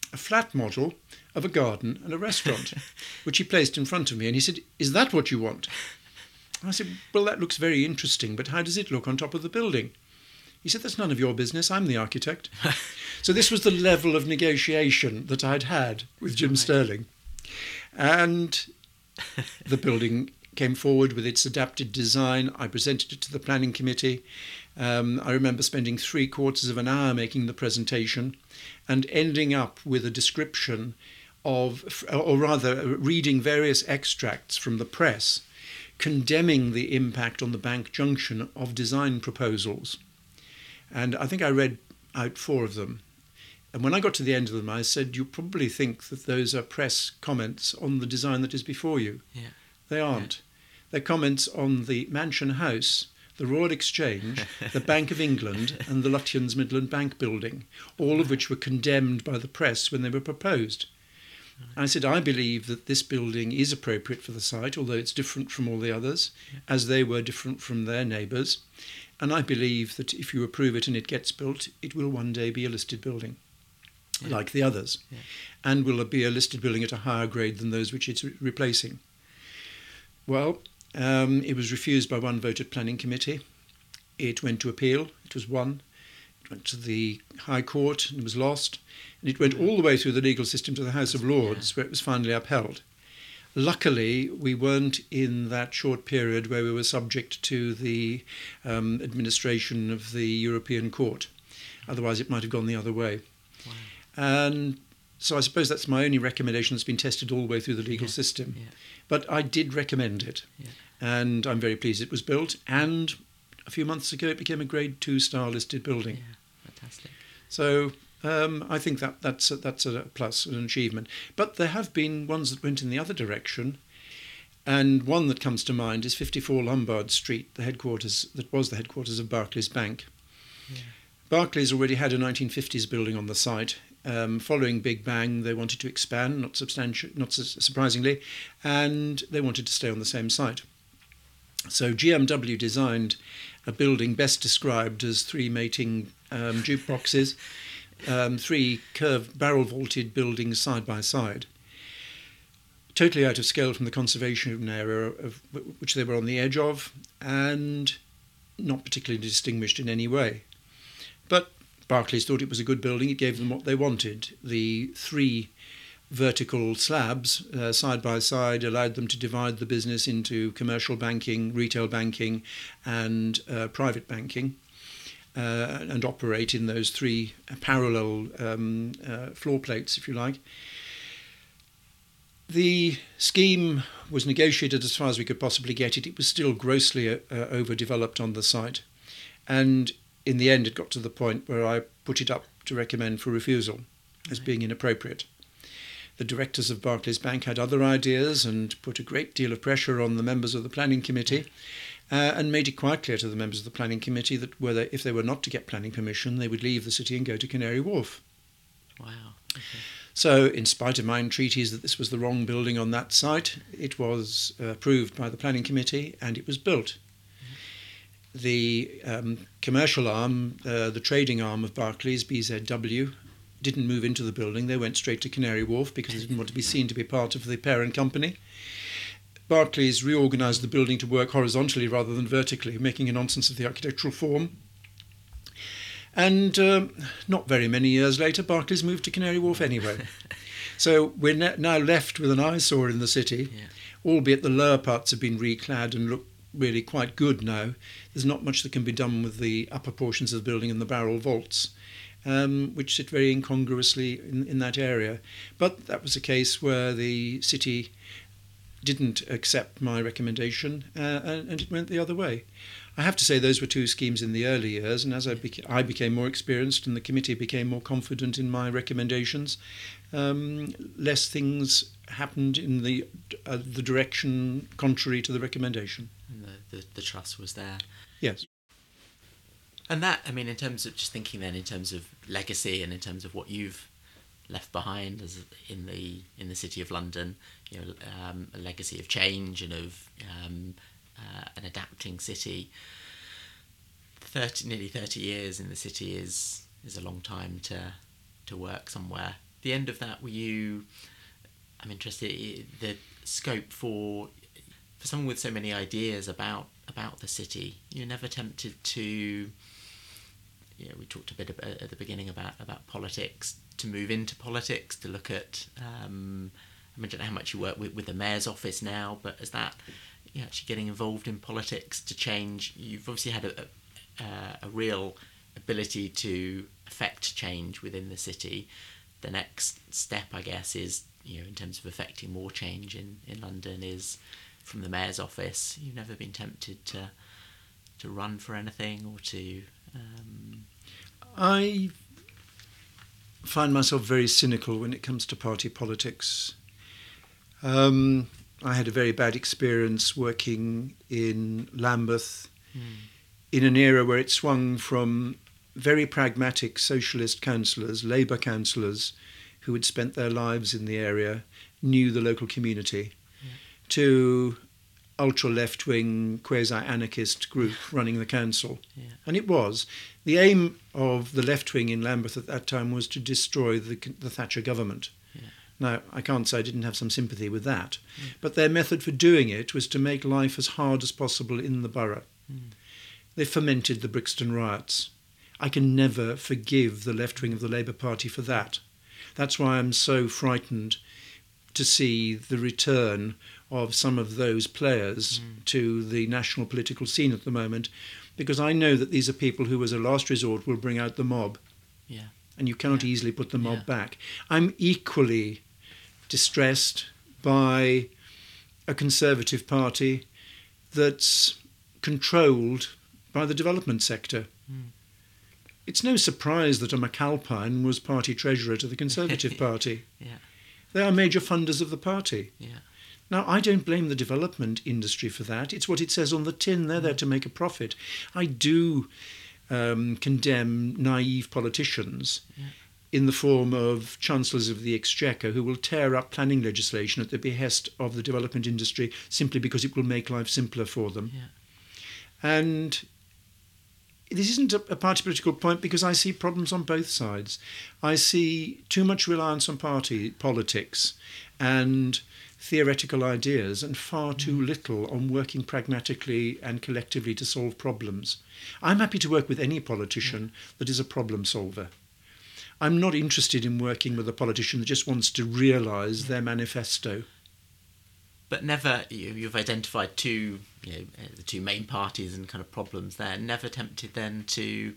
Speaker 2: a flat model of a garden and a restaurant, which he placed in front of me. And he said, "Is that what you want?" I said, "Well, that looks very interesting, but how does it look on top of the building?" He said, "That's none of your business. I'm the architect." So this was the level of negotiation that I'd had with Jim
Speaker 1: Right.
Speaker 2: Sterling. And the building came forward with its adapted design. I presented it to the planning committee. Um, I remember spending three quarters of an hour making the presentation and ending up with a description of, or rather reading various extracts from the press condemning the impact on the Bank Junction of design proposals. And I think I read out four of them. And when I got to the end of them, I said, "You probably think that those are press comments on the design that is before you."
Speaker 1: Yeah.
Speaker 2: They aren't. They're comments on the Mansion House, the Royal Exchange, the Bank of England, and the Lutyens Midland Bank building, all of which were condemned by the press when they were proposed. I said, "I believe that this building is appropriate for the site, although it's different from all the others,
Speaker 1: Yeah.
Speaker 2: as they were different from their neighbours. And I believe that if you approve it and it gets built, it will one day be a listed building,
Speaker 1: Yeah.
Speaker 2: like the others,
Speaker 1: Yeah.
Speaker 2: and will be a listed building at a higher grade than those which it's re- replacing." Well, um, it was refused by one vote at planning committee. It went to appeal. It was won. It went to the High Court and was lost. And it went all the way through the legal system to the House of Lords, where it was finally upheld. Luckily, we weren't in that short period where we were subject to the um, administration of the European Court. Otherwise, it might have gone the other way.
Speaker 1: Wow.
Speaker 2: And so I suppose that's my only recommendation that's been tested all the way through the legal
Speaker 1: Yeah.
Speaker 2: system.
Speaker 1: Yeah.
Speaker 2: But I did recommend it.
Speaker 1: Yeah.
Speaker 2: And I'm very pleased it was built. And a few months ago, it became a Grade two star listed building.
Speaker 1: Yeah. Fantastic.
Speaker 2: So um, I think that that's a, that's a plus, an achievement. But there have been ones that went in the other direction. And one that comes to mind is fifty-four Lombard Street, the headquarters that was the headquarters of Barclays Bank.
Speaker 1: Yeah.
Speaker 2: Barclays already had a nineteen fifties building on the site. Um, following Big Bang, they wanted to expand, not substantial, not su- surprisingly, and they wanted to stay on the same site. So G M W designed a building best described as three mating um, jukeboxes, um, three curved barrel-vaulted buildings side by side, totally out of scale from the conservation area of which they were on the edge of, and not particularly distinguished in any way. But Barclays thought it was a good building. It gave them what they wanted. The three vertical slabs uh, side by side allowed them to divide the business into commercial banking, retail banking, and uh, private banking, uh, and operate in those three parallel um, uh, floor plates, if you like. The scheme was negotiated as far as we could possibly get it. It was still grossly uh, overdeveloped on the site. And in the end, it got to the point where I put it up to recommend for refusal as being inappropriate. The directors of Barclays Bank had other ideas and put a great deal of pressure on the members of the planning committee uh, and made it quite clear to the members of the planning committee that whether, if they were not to get planning permission, they would leave the city and go to Canary Wharf.
Speaker 1: Wow. Okay.
Speaker 2: So, in spite of my entreaties that this was the wrong building on that site, it was uh, approved by the planning committee and it was built. The um, commercial arm, uh, the trading arm of Barclays, B Z W, didn't move into the building. They went straight to Canary Wharf because they didn't want to be seen to be part of the parent company. Barclays reorganised the building to work horizontally rather than vertically, making a nonsense of the architectural form. And um, not very many years later, Barclays moved to Canary Wharf anyway. So we're ne- now left with an eyesore in the city,
Speaker 1: Yeah.
Speaker 2: albeit the lower parts have been reclad and look really quite good now. There's not much that can be done with the upper portions of the building and the barrel vaults, um, which sit very incongruously in, in that area. But that was a case where the city didn't accept my recommendation uh, and, and it went the other way. I have to say those were two schemes in the early years, and as I, beca- I became more experienced and the committee became more confident in my recommendations, um, less things happened in the uh, the direction contrary to the recommendation.
Speaker 1: And the, the, the trust was there.
Speaker 2: Yes.
Speaker 1: And that, I mean, in terms of just thinking then in terms of legacy and in terms of what you've left behind as in the in the city of London, you know, um, a legacy of change and of um, uh, an adapting city. Thirty, nearly thirty years in the city is is a long time to to work somewhere the end of that, were you, I'm interested in the scope for for someone with so many ideas about about the city, you're never tempted to, you know, we talked a bit about, at the beginning about, about politics, to move into politics, to look at, um, I don't know how much you work with, with the mayor's office now, but as that, you're actually getting involved in politics to change, you've obviously had a, a, a real ability to affect change within the city. The next step, I guess, is, you know, in terms of affecting more change in, in London, is from the mayor's office. You've never been tempted to to run for anything or to... Um...
Speaker 2: I find myself very cynical when it comes to party politics. Um, I had a very bad experience working in Lambeth mm. in an era where it swung from very pragmatic socialist councillors, Labour councillors, who had spent their lives in the area, knew the local community, yeah. to ultra-left-wing, quasi-anarchist group running the council. Yeah. And it was. The aim of the left-wing in Lambeth at that time was to destroy the, the Thatcher government. Yeah. Now, I can't say I didn't have some sympathy with that, yeah. but their method for doing it was to make life as hard as possible in the borough. Mm. They fomented the Brixton riots. I can never forgive the left wing of the Labour Party for that. That's why I'm so frightened to see the return of some of those players mm. to the national political scene at the moment, because I know that these are people who, as a last resort, will bring out the mob. Yeah. And you cannot yeah. easily put the mob yeah. back. I'm equally distressed by a Conservative Party that's controlled by the development sector. Mm. It's no surprise that a McAlpine was party treasurer to the Conservative Party. Yeah. They are major funders of the party. Yeah. Now, I don't blame the development industry for that. It's what it says on the tin. They're there to make a profit. I do um, condemn naive politicians yeah. in the form of chancellors of the Exchequer who will tear up planning legislation at the behest of the development industry simply because it will make life simpler for them. Yeah. And this isn't a, a party political point, because I see problems on both sides. I see too much reliance on party politics and theoretical ideas, and far too little on working pragmatically and collectively to solve problems. I'm happy to work with any politician that is a problem solver. I'm not interested in working with a politician that just wants to realise their manifesto.
Speaker 1: But never, you, you've identified two, you know, the two main parties and kind of problems there. Never tempted then to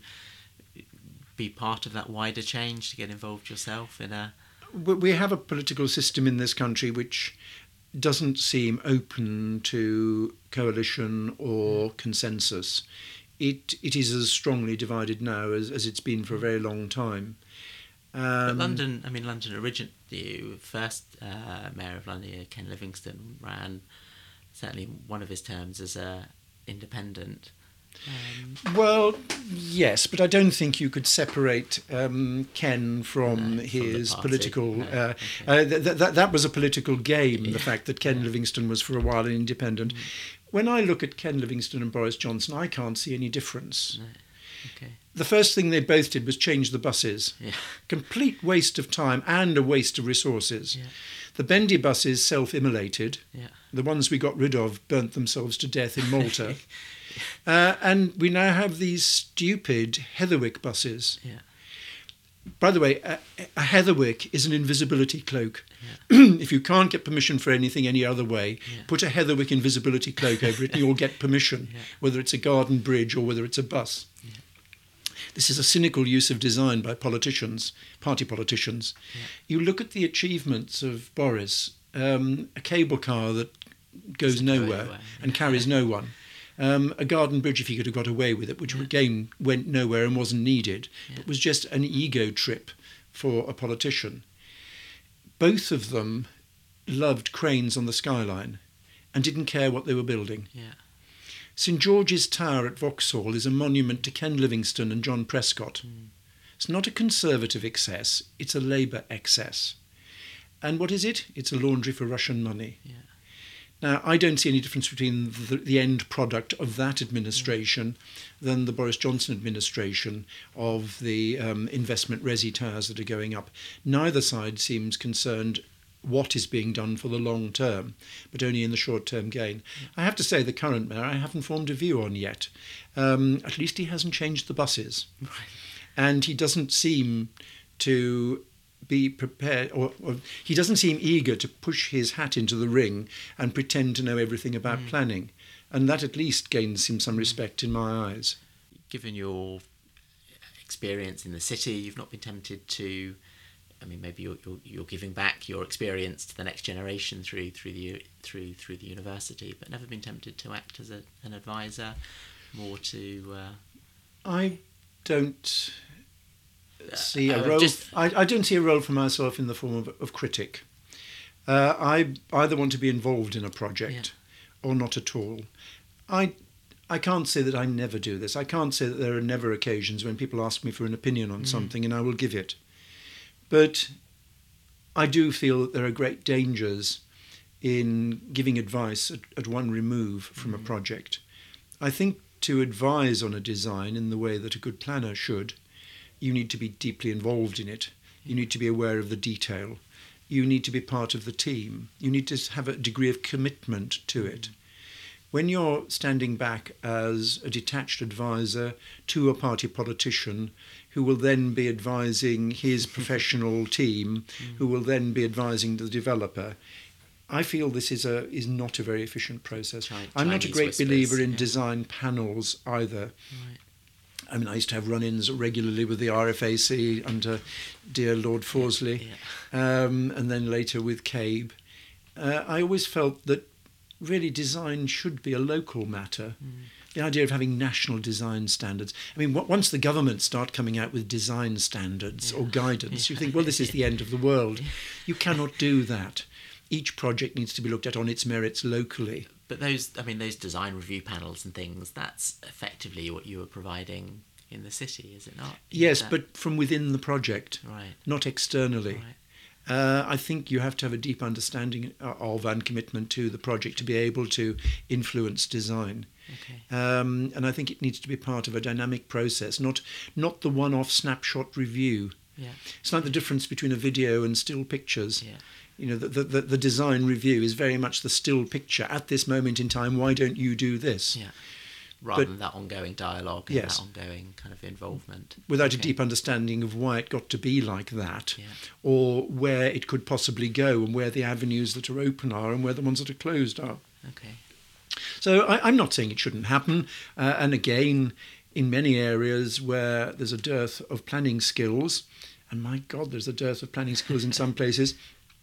Speaker 1: be part of that wider change, to get involved yourself in a...
Speaker 2: We have a political system in this country which doesn't seem open to coalition or consensus. It it is as strongly divided now as, as it's been for a very long time. Um,
Speaker 1: but London, I mean, London originally, the first uh, mayor of London, Ken Livingstone, ran certainly one of his terms as a independent.
Speaker 2: Um, well, yes, but I don't think you could separate um, Ken from no, his from political... No, uh, okay. uh, th- th- that was a political game, yeah. the fact that Ken yeah. Livingstone was for a while an independent. Mm. When I look at Ken Livingstone and Boris Johnson, I can't see any difference. No. Okay. The first thing they both did was change the buses. Yeah. Complete waste of time and a waste of resources. Yeah. The bendy buses self-immolated. Yeah. The ones we got rid of burnt themselves to death in Malta. uh, and we now have these stupid Heatherwick buses. Yeah. By the way, a, a Heatherwick is an invisibility cloak. Yeah. If you can't get permission for anything any other way, yeah. put a Heatherwick invisibility cloak over it and you'll get permission, yeah. whether it's a garden bridge or whether it's a bus. Yeah. This is a cynical use of design by politicians, party politicians. Yeah. You look at the achievements of Boris, um, a cable car that goes nowhere yeah. and carries no one. Um, a garden bridge, if he could have got away with it, which yeah. again went nowhere and wasn't needed, yeah. but was just an ego trip for a politician. Both of them loved cranes on the skyline and didn't care what they were building. Yeah. St George's Tower at Vauxhall is a monument to Ken Livingstone and John Prescott. Mm. It's not a Conservative excess, it's a Labour excess. And what is it? It's a laundry for Russian money. Yeah. Now, I don't see any difference between the, the end product of that administration than the Boris Johnson administration of the um, investment resi towers that are going up. Neither side seems concerned what is being done for the long term, but only in the short-term gain. I have to say the current mayor I haven't formed a view on yet. Um, at least he hasn't changed the buses.
Speaker 1: Right.
Speaker 2: And he doesn't seem to be prepared, or, or he doesn't seem eager to push his hat into the ring and pretend to know everything about mm. planning. And that at least gains him some respect in my eyes.
Speaker 1: Given your experience in the city, you've not been tempted to, I mean, maybe you're, you're, you're giving back your experience to the next generation through through the through through the university, but never been tempted to act as a, an advisor, more to. Uh,
Speaker 2: I don't see a
Speaker 1: uh,
Speaker 2: role.
Speaker 1: Just,
Speaker 2: I, I don't see a role for myself in the form of, of critic. Uh, I either want to be involved in a project, yeah. or not at all. I. I can't say that I never do this. I can't say that there are never occasions when people ask me for an opinion on mm. something and I will give it. But I do feel that there are great dangers in giving advice at, at one remove from mm. a project. I think to advise on a design in the way that a good planner should, you need to be deeply involved in it. You need to be aware of the detail. You need to be part of the team. You need to have a degree of commitment to it. When you're standing back as a detached advisor to a party politician who will then be advising his professional team, mm. who will then be advising the developer, I feel this is a is not a very efficient process. Ch- I'm not a great whispers, believer in yeah. design panels either. Right. I mean, I used to have run-ins regularly with the R F A C under dear Lord Fawsley, yeah. um, and then later with CABE. Uh, I always felt that really design should be a local matter. Mm. The idea of having national design standards. I mean, w- once the government start coming out with design standards yeah. or guidance, yeah. you think, well, this is the end of the world. You cannot do that. Each project needs to be looked at on its merits locally.
Speaker 1: But those, I mean, those design review panels and things, that's effectively what you were providing in the city, is it not? Is
Speaker 2: yes,
Speaker 1: that...
Speaker 2: but from within the project,
Speaker 1: right.
Speaker 2: not externally.
Speaker 1: Right.
Speaker 2: Uh, I think you have to have a deep understanding of and commitment to the project to be able to influence design.
Speaker 1: Okay.
Speaker 2: Um, and I think it needs to be part of a dynamic process, not not the one-off snapshot review.
Speaker 1: Yeah.
Speaker 2: It's like the difference between a video and still pictures.
Speaker 1: Yeah.
Speaker 2: You know, the, the, the design review is very much the still picture. At this moment in time, why don't you do this?
Speaker 1: Yeah. Rather
Speaker 2: but,
Speaker 1: than that ongoing dialogue and
Speaker 2: yes.
Speaker 1: that ongoing kind of involvement.
Speaker 2: Without
Speaker 1: okay.
Speaker 2: a deep understanding of why it got to be like that,
Speaker 1: yeah.
Speaker 2: or where it could possibly go, and where the avenues that are open are, and where the ones that are closed are.
Speaker 1: Okay.
Speaker 2: So I, I'm not saying it shouldn't happen. Uh, and again, in many areas where there's a dearth of planning skills, and my God, there's a dearth of planning skills in some places,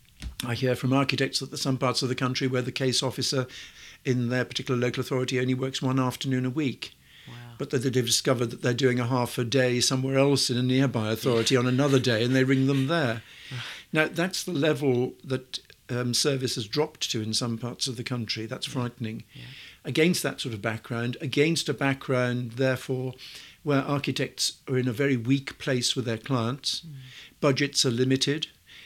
Speaker 2: I hear from architects that there's some parts of the country where the case officer in their particular local authority only works one afternoon a week.
Speaker 1: Wow.
Speaker 2: But that they've discovered that they're doing a half a day somewhere else in a nearby authority on another day, and they ring them there. Now, that's the level that um, service has dropped to in some parts of the country. That's frightening.
Speaker 1: Yeah.
Speaker 2: Against that sort of background, against a background, therefore, where architects are in a very weak place with their clients, mm. budgets are limited,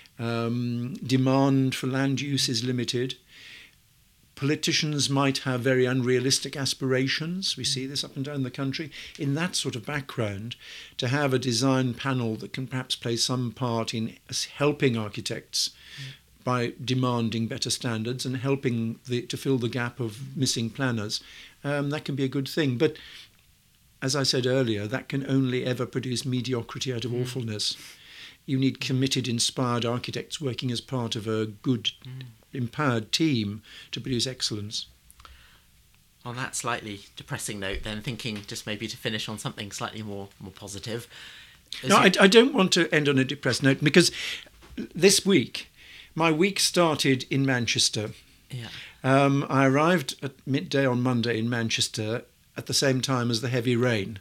Speaker 2: um, demand for land use is limited, politicians might have very unrealistic aspirations. We see this up and down the country. In that sort of background, to have a design panel that can perhaps play some part in helping architects mm. by demanding better standards and helping the, to fill the gap of missing planners, um, that can be a good thing. But as I said earlier, that can only ever produce mediocrity out of mm. awfulness. You need committed, inspired architects working as part of a good, mm. empowered team to produce excellence.
Speaker 1: On that slightly depressing note, then, thinking just maybe to finish on something slightly more more positive.
Speaker 2: No, you... I, I don't want to end on a depressed note, because this week, my week started in Manchester.
Speaker 1: Yeah.
Speaker 2: Um, I arrived at midday on Monday in Manchester at the same time as the heavy rain.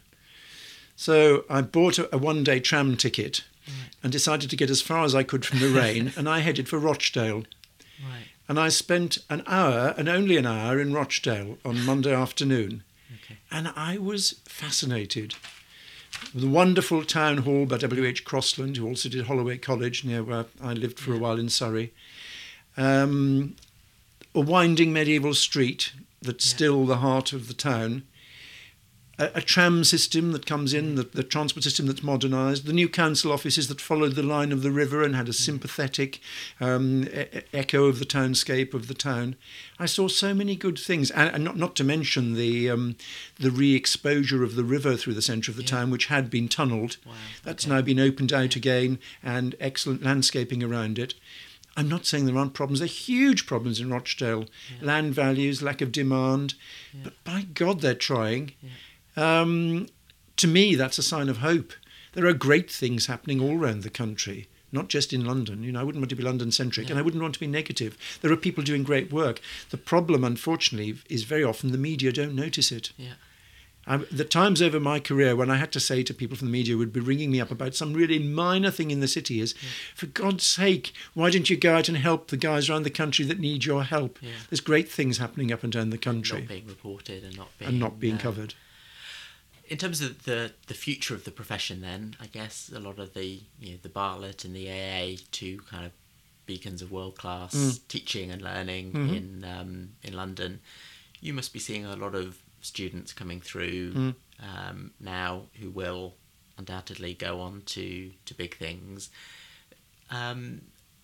Speaker 2: So I bought a, a one-day tram ticket right. and decided to get as far as I could from the rain, and I headed for Rochdale.
Speaker 1: Right.
Speaker 2: And I spent an hour, and only an hour, in Rochdale on Monday afternoon.
Speaker 1: Okay.
Speaker 2: And I was fascinated. The wonderful town hall by W H Crossland, who also did Holloway College, near where I lived for a while in Surrey. Um, a winding medieval street that's
Speaker 1: Yeah.
Speaker 2: still the heart of the town, a, a tram system that comes in, the, the transport system that's modernised, the new council offices that followed the line of the river and had a sympathetic um, e- echo of the townscape of the town. I saw so many good things, and, and not, not to mention the um, the re-exposure of the river through the centre of the
Speaker 1: Yeah.
Speaker 2: town, which had been tunnelled.
Speaker 1: Wow.
Speaker 2: That's
Speaker 1: Okay.
Speaker 2: now been opened out again, and excellent landscaping around it. I'm not saying there aren't problems. There are huge problems in Rochdale.
Speaker 1: Yeah.
Speaker 2: Land values, lack of demand.
Speaker 1: Yeah.
Speaker 2: But by God, they're trying.
Speaker 1: Yeah.
Speaker 2: Um, to me, that's a sign of hope. There are great things happening all around the country, not just in London. You know, I wouldn't want to be London-centric,
Speaker 1: Yeah.
Speaker 2: and I wouldn't want to be negative. There are people doing great work. The problem, unfortunately, is very often the media don't notice it.
Speaker 1: Yeah.
Speaker 2: I, the times over my career when I had to say to people from the media who would be ringing me up about some really minor thing in the city is,
Speaker 1: Yeah.
Speaker 2: for God's sake, why don't you go out and help the guys around the country that need your help?
Speaker 1: Yeah.
Speaker 2: There's great things happening up and down the country
Speaker 1: Not being reported and not being
Speaker 2: and not being
Speaker 1: uh,
Speaker 2: covered.
Speaker 1: In terms of the the future of the profession, then I guess a lot of the you know the Bartlett and the A A, two kind of beacons of world class
Speaker 2: Mm.
Speaker 1: teaching and learning
Speaker 2: Mhm.
Speaker 1: in um, in London. You must be seeing a lot of students coming through
Speaker 2: Mm.
Speaker 1: um, now who will undoubtedly go on to to big things. Um,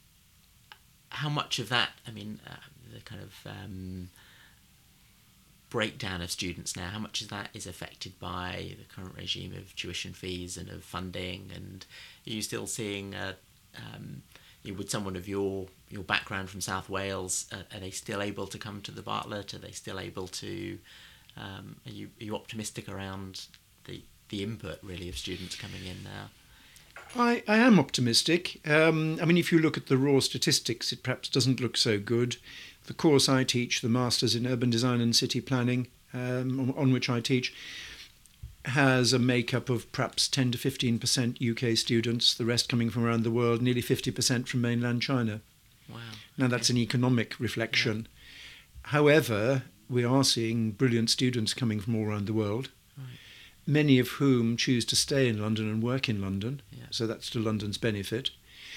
Speaker 1: how much of that? I mean, uh, the kind of um, breakdown of students now, how much of that is affected by the current regime of tuition fees and of funding? And are you still seeing, uh, um, you know, with someone of your your background from South Wales, uh, are they still able to come to the Bartlett? Are they still able to, um, are you are you optimistic around the, the input really of students coming in now?
Speaker 2: I, I am optimistic. Um, I mean, if you look at the raw statistics, it perhaps doesn't look so good. The course I teach, the Masters in Urban Design and City Planning, um, on, on which I teach, has a makeup of perhaps ten to fifteen percent U K students, the rest coming from around the world, nearly fifty percent from mainland China.
Speaker 1: Wow.
Speaker 2: Now, that's an economic reflection. However, we are seeing brilliant students coming from all around the world,
Speaker 1: Right.
Speaker 2: many of whom choose to stay in London and work in London,
Speaker 1: Yeah.
Speaker 2: so that's to London's benefit.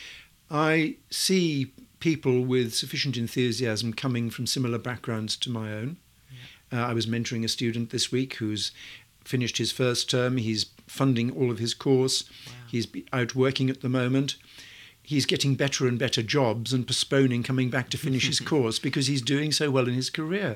Speaker 2: I see people with sufficient enthusiasm coming from similar backgrounds to my own. Uh, I was mentoring a student this week who's finished his first term. He's funding all of his course.
Speaker 1: Wow.
Speaker 2: He's be- out working at the moment. He's getting better and better jobs and postponing coming back to finish his course because he's doing so well in his career.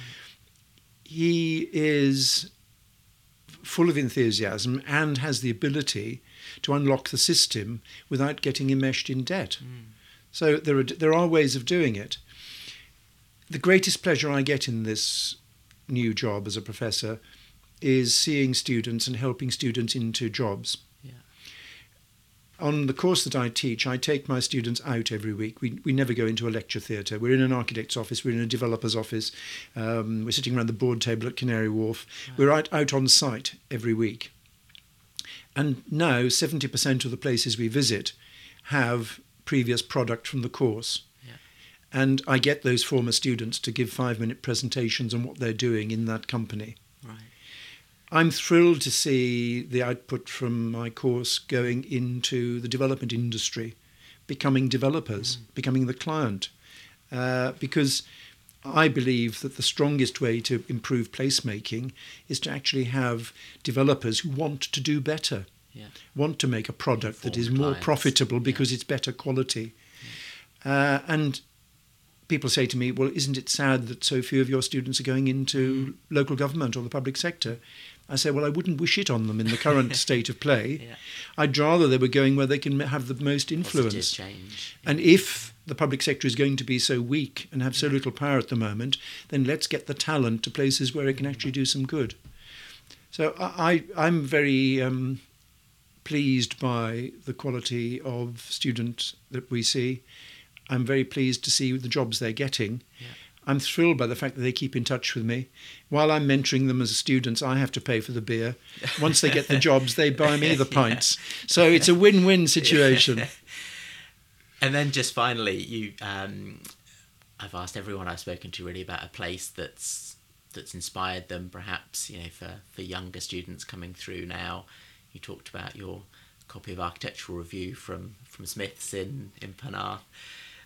Speaker 2: He is full of enthusiasm and has the ability to unlock the system without getting enmeshed in debt.
Speaker 1: Mm.
Speaker 2: So there are there are ways of doing it. The greatest pleasure I get in this new job as a professor is seeing students and helping students into jobs.
Speaker 1: Yeah.
Speaker 2: On the course that I teach, I take my students out every week. We we never go into a lecture theatre. We're in an architect's office, we're in a developer's office, um, we're sitting around the board table at Canary Wharf.
Speaker 1: Right.
Speaker 2: We're out, out on site every week. And now seventy percent of the places we visit have previous product from the course.
Speaker 1: Yeah.
Speaker 2: And I get those former students to give five-minute presentations on what they're doing in that company.
Speaker 1: Right.
Speaker 2: I'm thrilled to see the output from my course going into the development industry, becoming developers,
Speaker 1: Mm.
Speaker 2: becoming the client, uh, because I believe that the strongest way to improve placemaking is to actually have developers who want to do better,
Speaker 1: Yeah.
Speaker 2: want to make a product that is
Speaker 1: Informed
Speaker 2: more
Speaker 1: clients.
Speaker 2: profitable because
Speaker 1: Yeah.
Speaker 2: it's better quality. Uh, and people say to me, well, isn't it sad that so few of your students are going into local government or the public sector? I say, well, I wouldn't wish it on them in the current state of play.
Speaker 1: Yeah.
Speaker 2: I'd rather they were going where they can have the most
Speaker 1: Positive
Speaker 2: influence.
Speaker 1: change.
Speaker 2: And if the public sector is going to be so weak and have so little power at the moment, then let's get the talent to places where it can actually do some good. So I, I, I'm very um, pleased by the quality of students that we see. I'm very pleased to see the jobs they're getting.
Speaker 1: Yeah.
Speaker 2: I'm thrilled by the fact that they keep in touch with me. While I'm mentoring them as students, I have to pay for the beer. Once they get the jobs, they buy me the pints. So it's a win-win situation.
Speaker 1: And then just finally, you, um, I've asked everyone I've spoken to really about a place that's that's inspired them, perhaps, you know, for, for younger students coming through now. You talked about your copy of Architectural Review from, from Smith's in, in Penarth.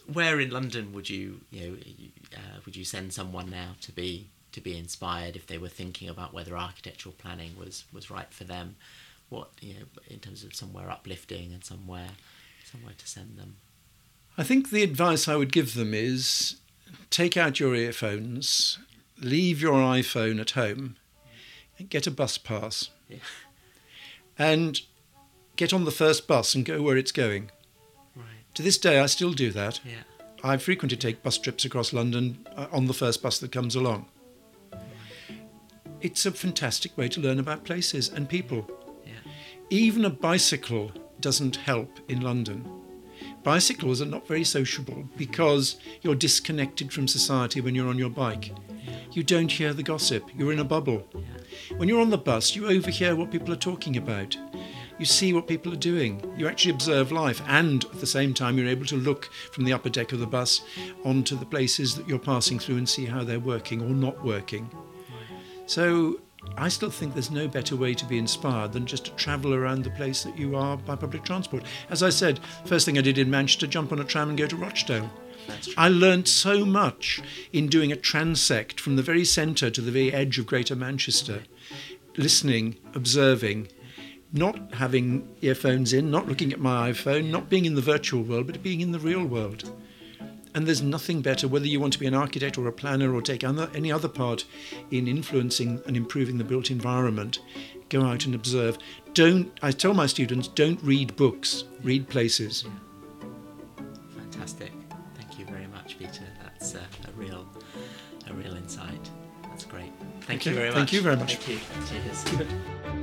Speaker 1: where in London would you, you know, uh, would you send someone now to be to be inspired if they were thinking about whether architectural planning was, was right for them? What, you know, in terms of somewhere uplifting and somewhere somewhere to send them?
Speaker 2: I think the advice I would give them is take out your earphones, leave your iPhone at home, and get a bus pass.
Speaker 1: Yeah.
Speaker 2: And get on the first bus and go where it's going.
Speaker 1: Right.
Speaker 2: To this day, I still do that.
Speaker 1: Yeah.
Speaker 2: I frequently take bus trips across London uh, on the first bus that comes along.
Speaker 1: Right.
Speaker 2: It's a fantastic way to learn about places and people.
Speaker 1: Yeah.
Speaker 2: Even a bicycle doesn't help in London. Bicycles are not very sociable because you're disconnected from society when you're on your bike.
Speaker 1: Yeah.
Speaker 2: You don't hear the gossip. You're in a bubble.
Speaker 1: Yeah.
Speaker 2: When you're on the bus, you overhear what people are talking about. You see what people are doing. You actually observe life, and at the same time you're able to look from the upper deck of the bus onto the places that you're passing through and see how they're working or not working.
Speaker 1: Right.
Speaker 2: So I still think there's no better way to be inspired than just to travel around the place that you are by public transport. As I said, first thing I did in Manchester, jump on a tram and go to Rochdale.
Speaker 1: That's true.
Speaker 2: I learnt so much in doing a transect from the very centre to the very edge of Greater Manchester, listening, observing, not having earphones in, not looking at my iPhone, not being in the virtual world, but being in the real world. And there's nothing better, whether you want to be an architect or a planner or take any other part in influencing and improving the built environment, go out and observe. Don't, I tell my students, don't read books, read places.
Speaker 1: Fantastic. Thank you very much, Peter. That's uh, a real a real insight. That's great. Thank
Speaker 2: Okay.
Speaker 1: you very much.
Speaker 2: Thank you very much.
Speaker 1: Thank you. Cheers.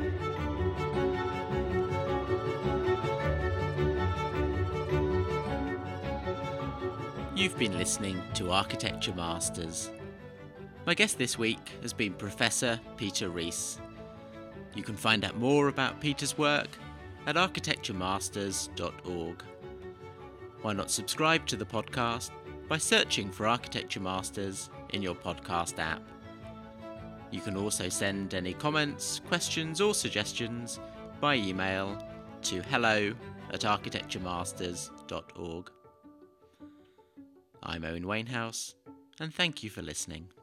Speaker 1: You've been listening to Architecture Masters. My guest this week has been Professor Peter Rees. You can find out more about Peter's work at architecture masters dot org. Why not subscribe to the podcast by searching for Architecture Masters in your podcast app? You can also send any comments, questions or suggestions by email to hello at architecture masters dot org. I'm Owen Wainhouse, and thank you for listening.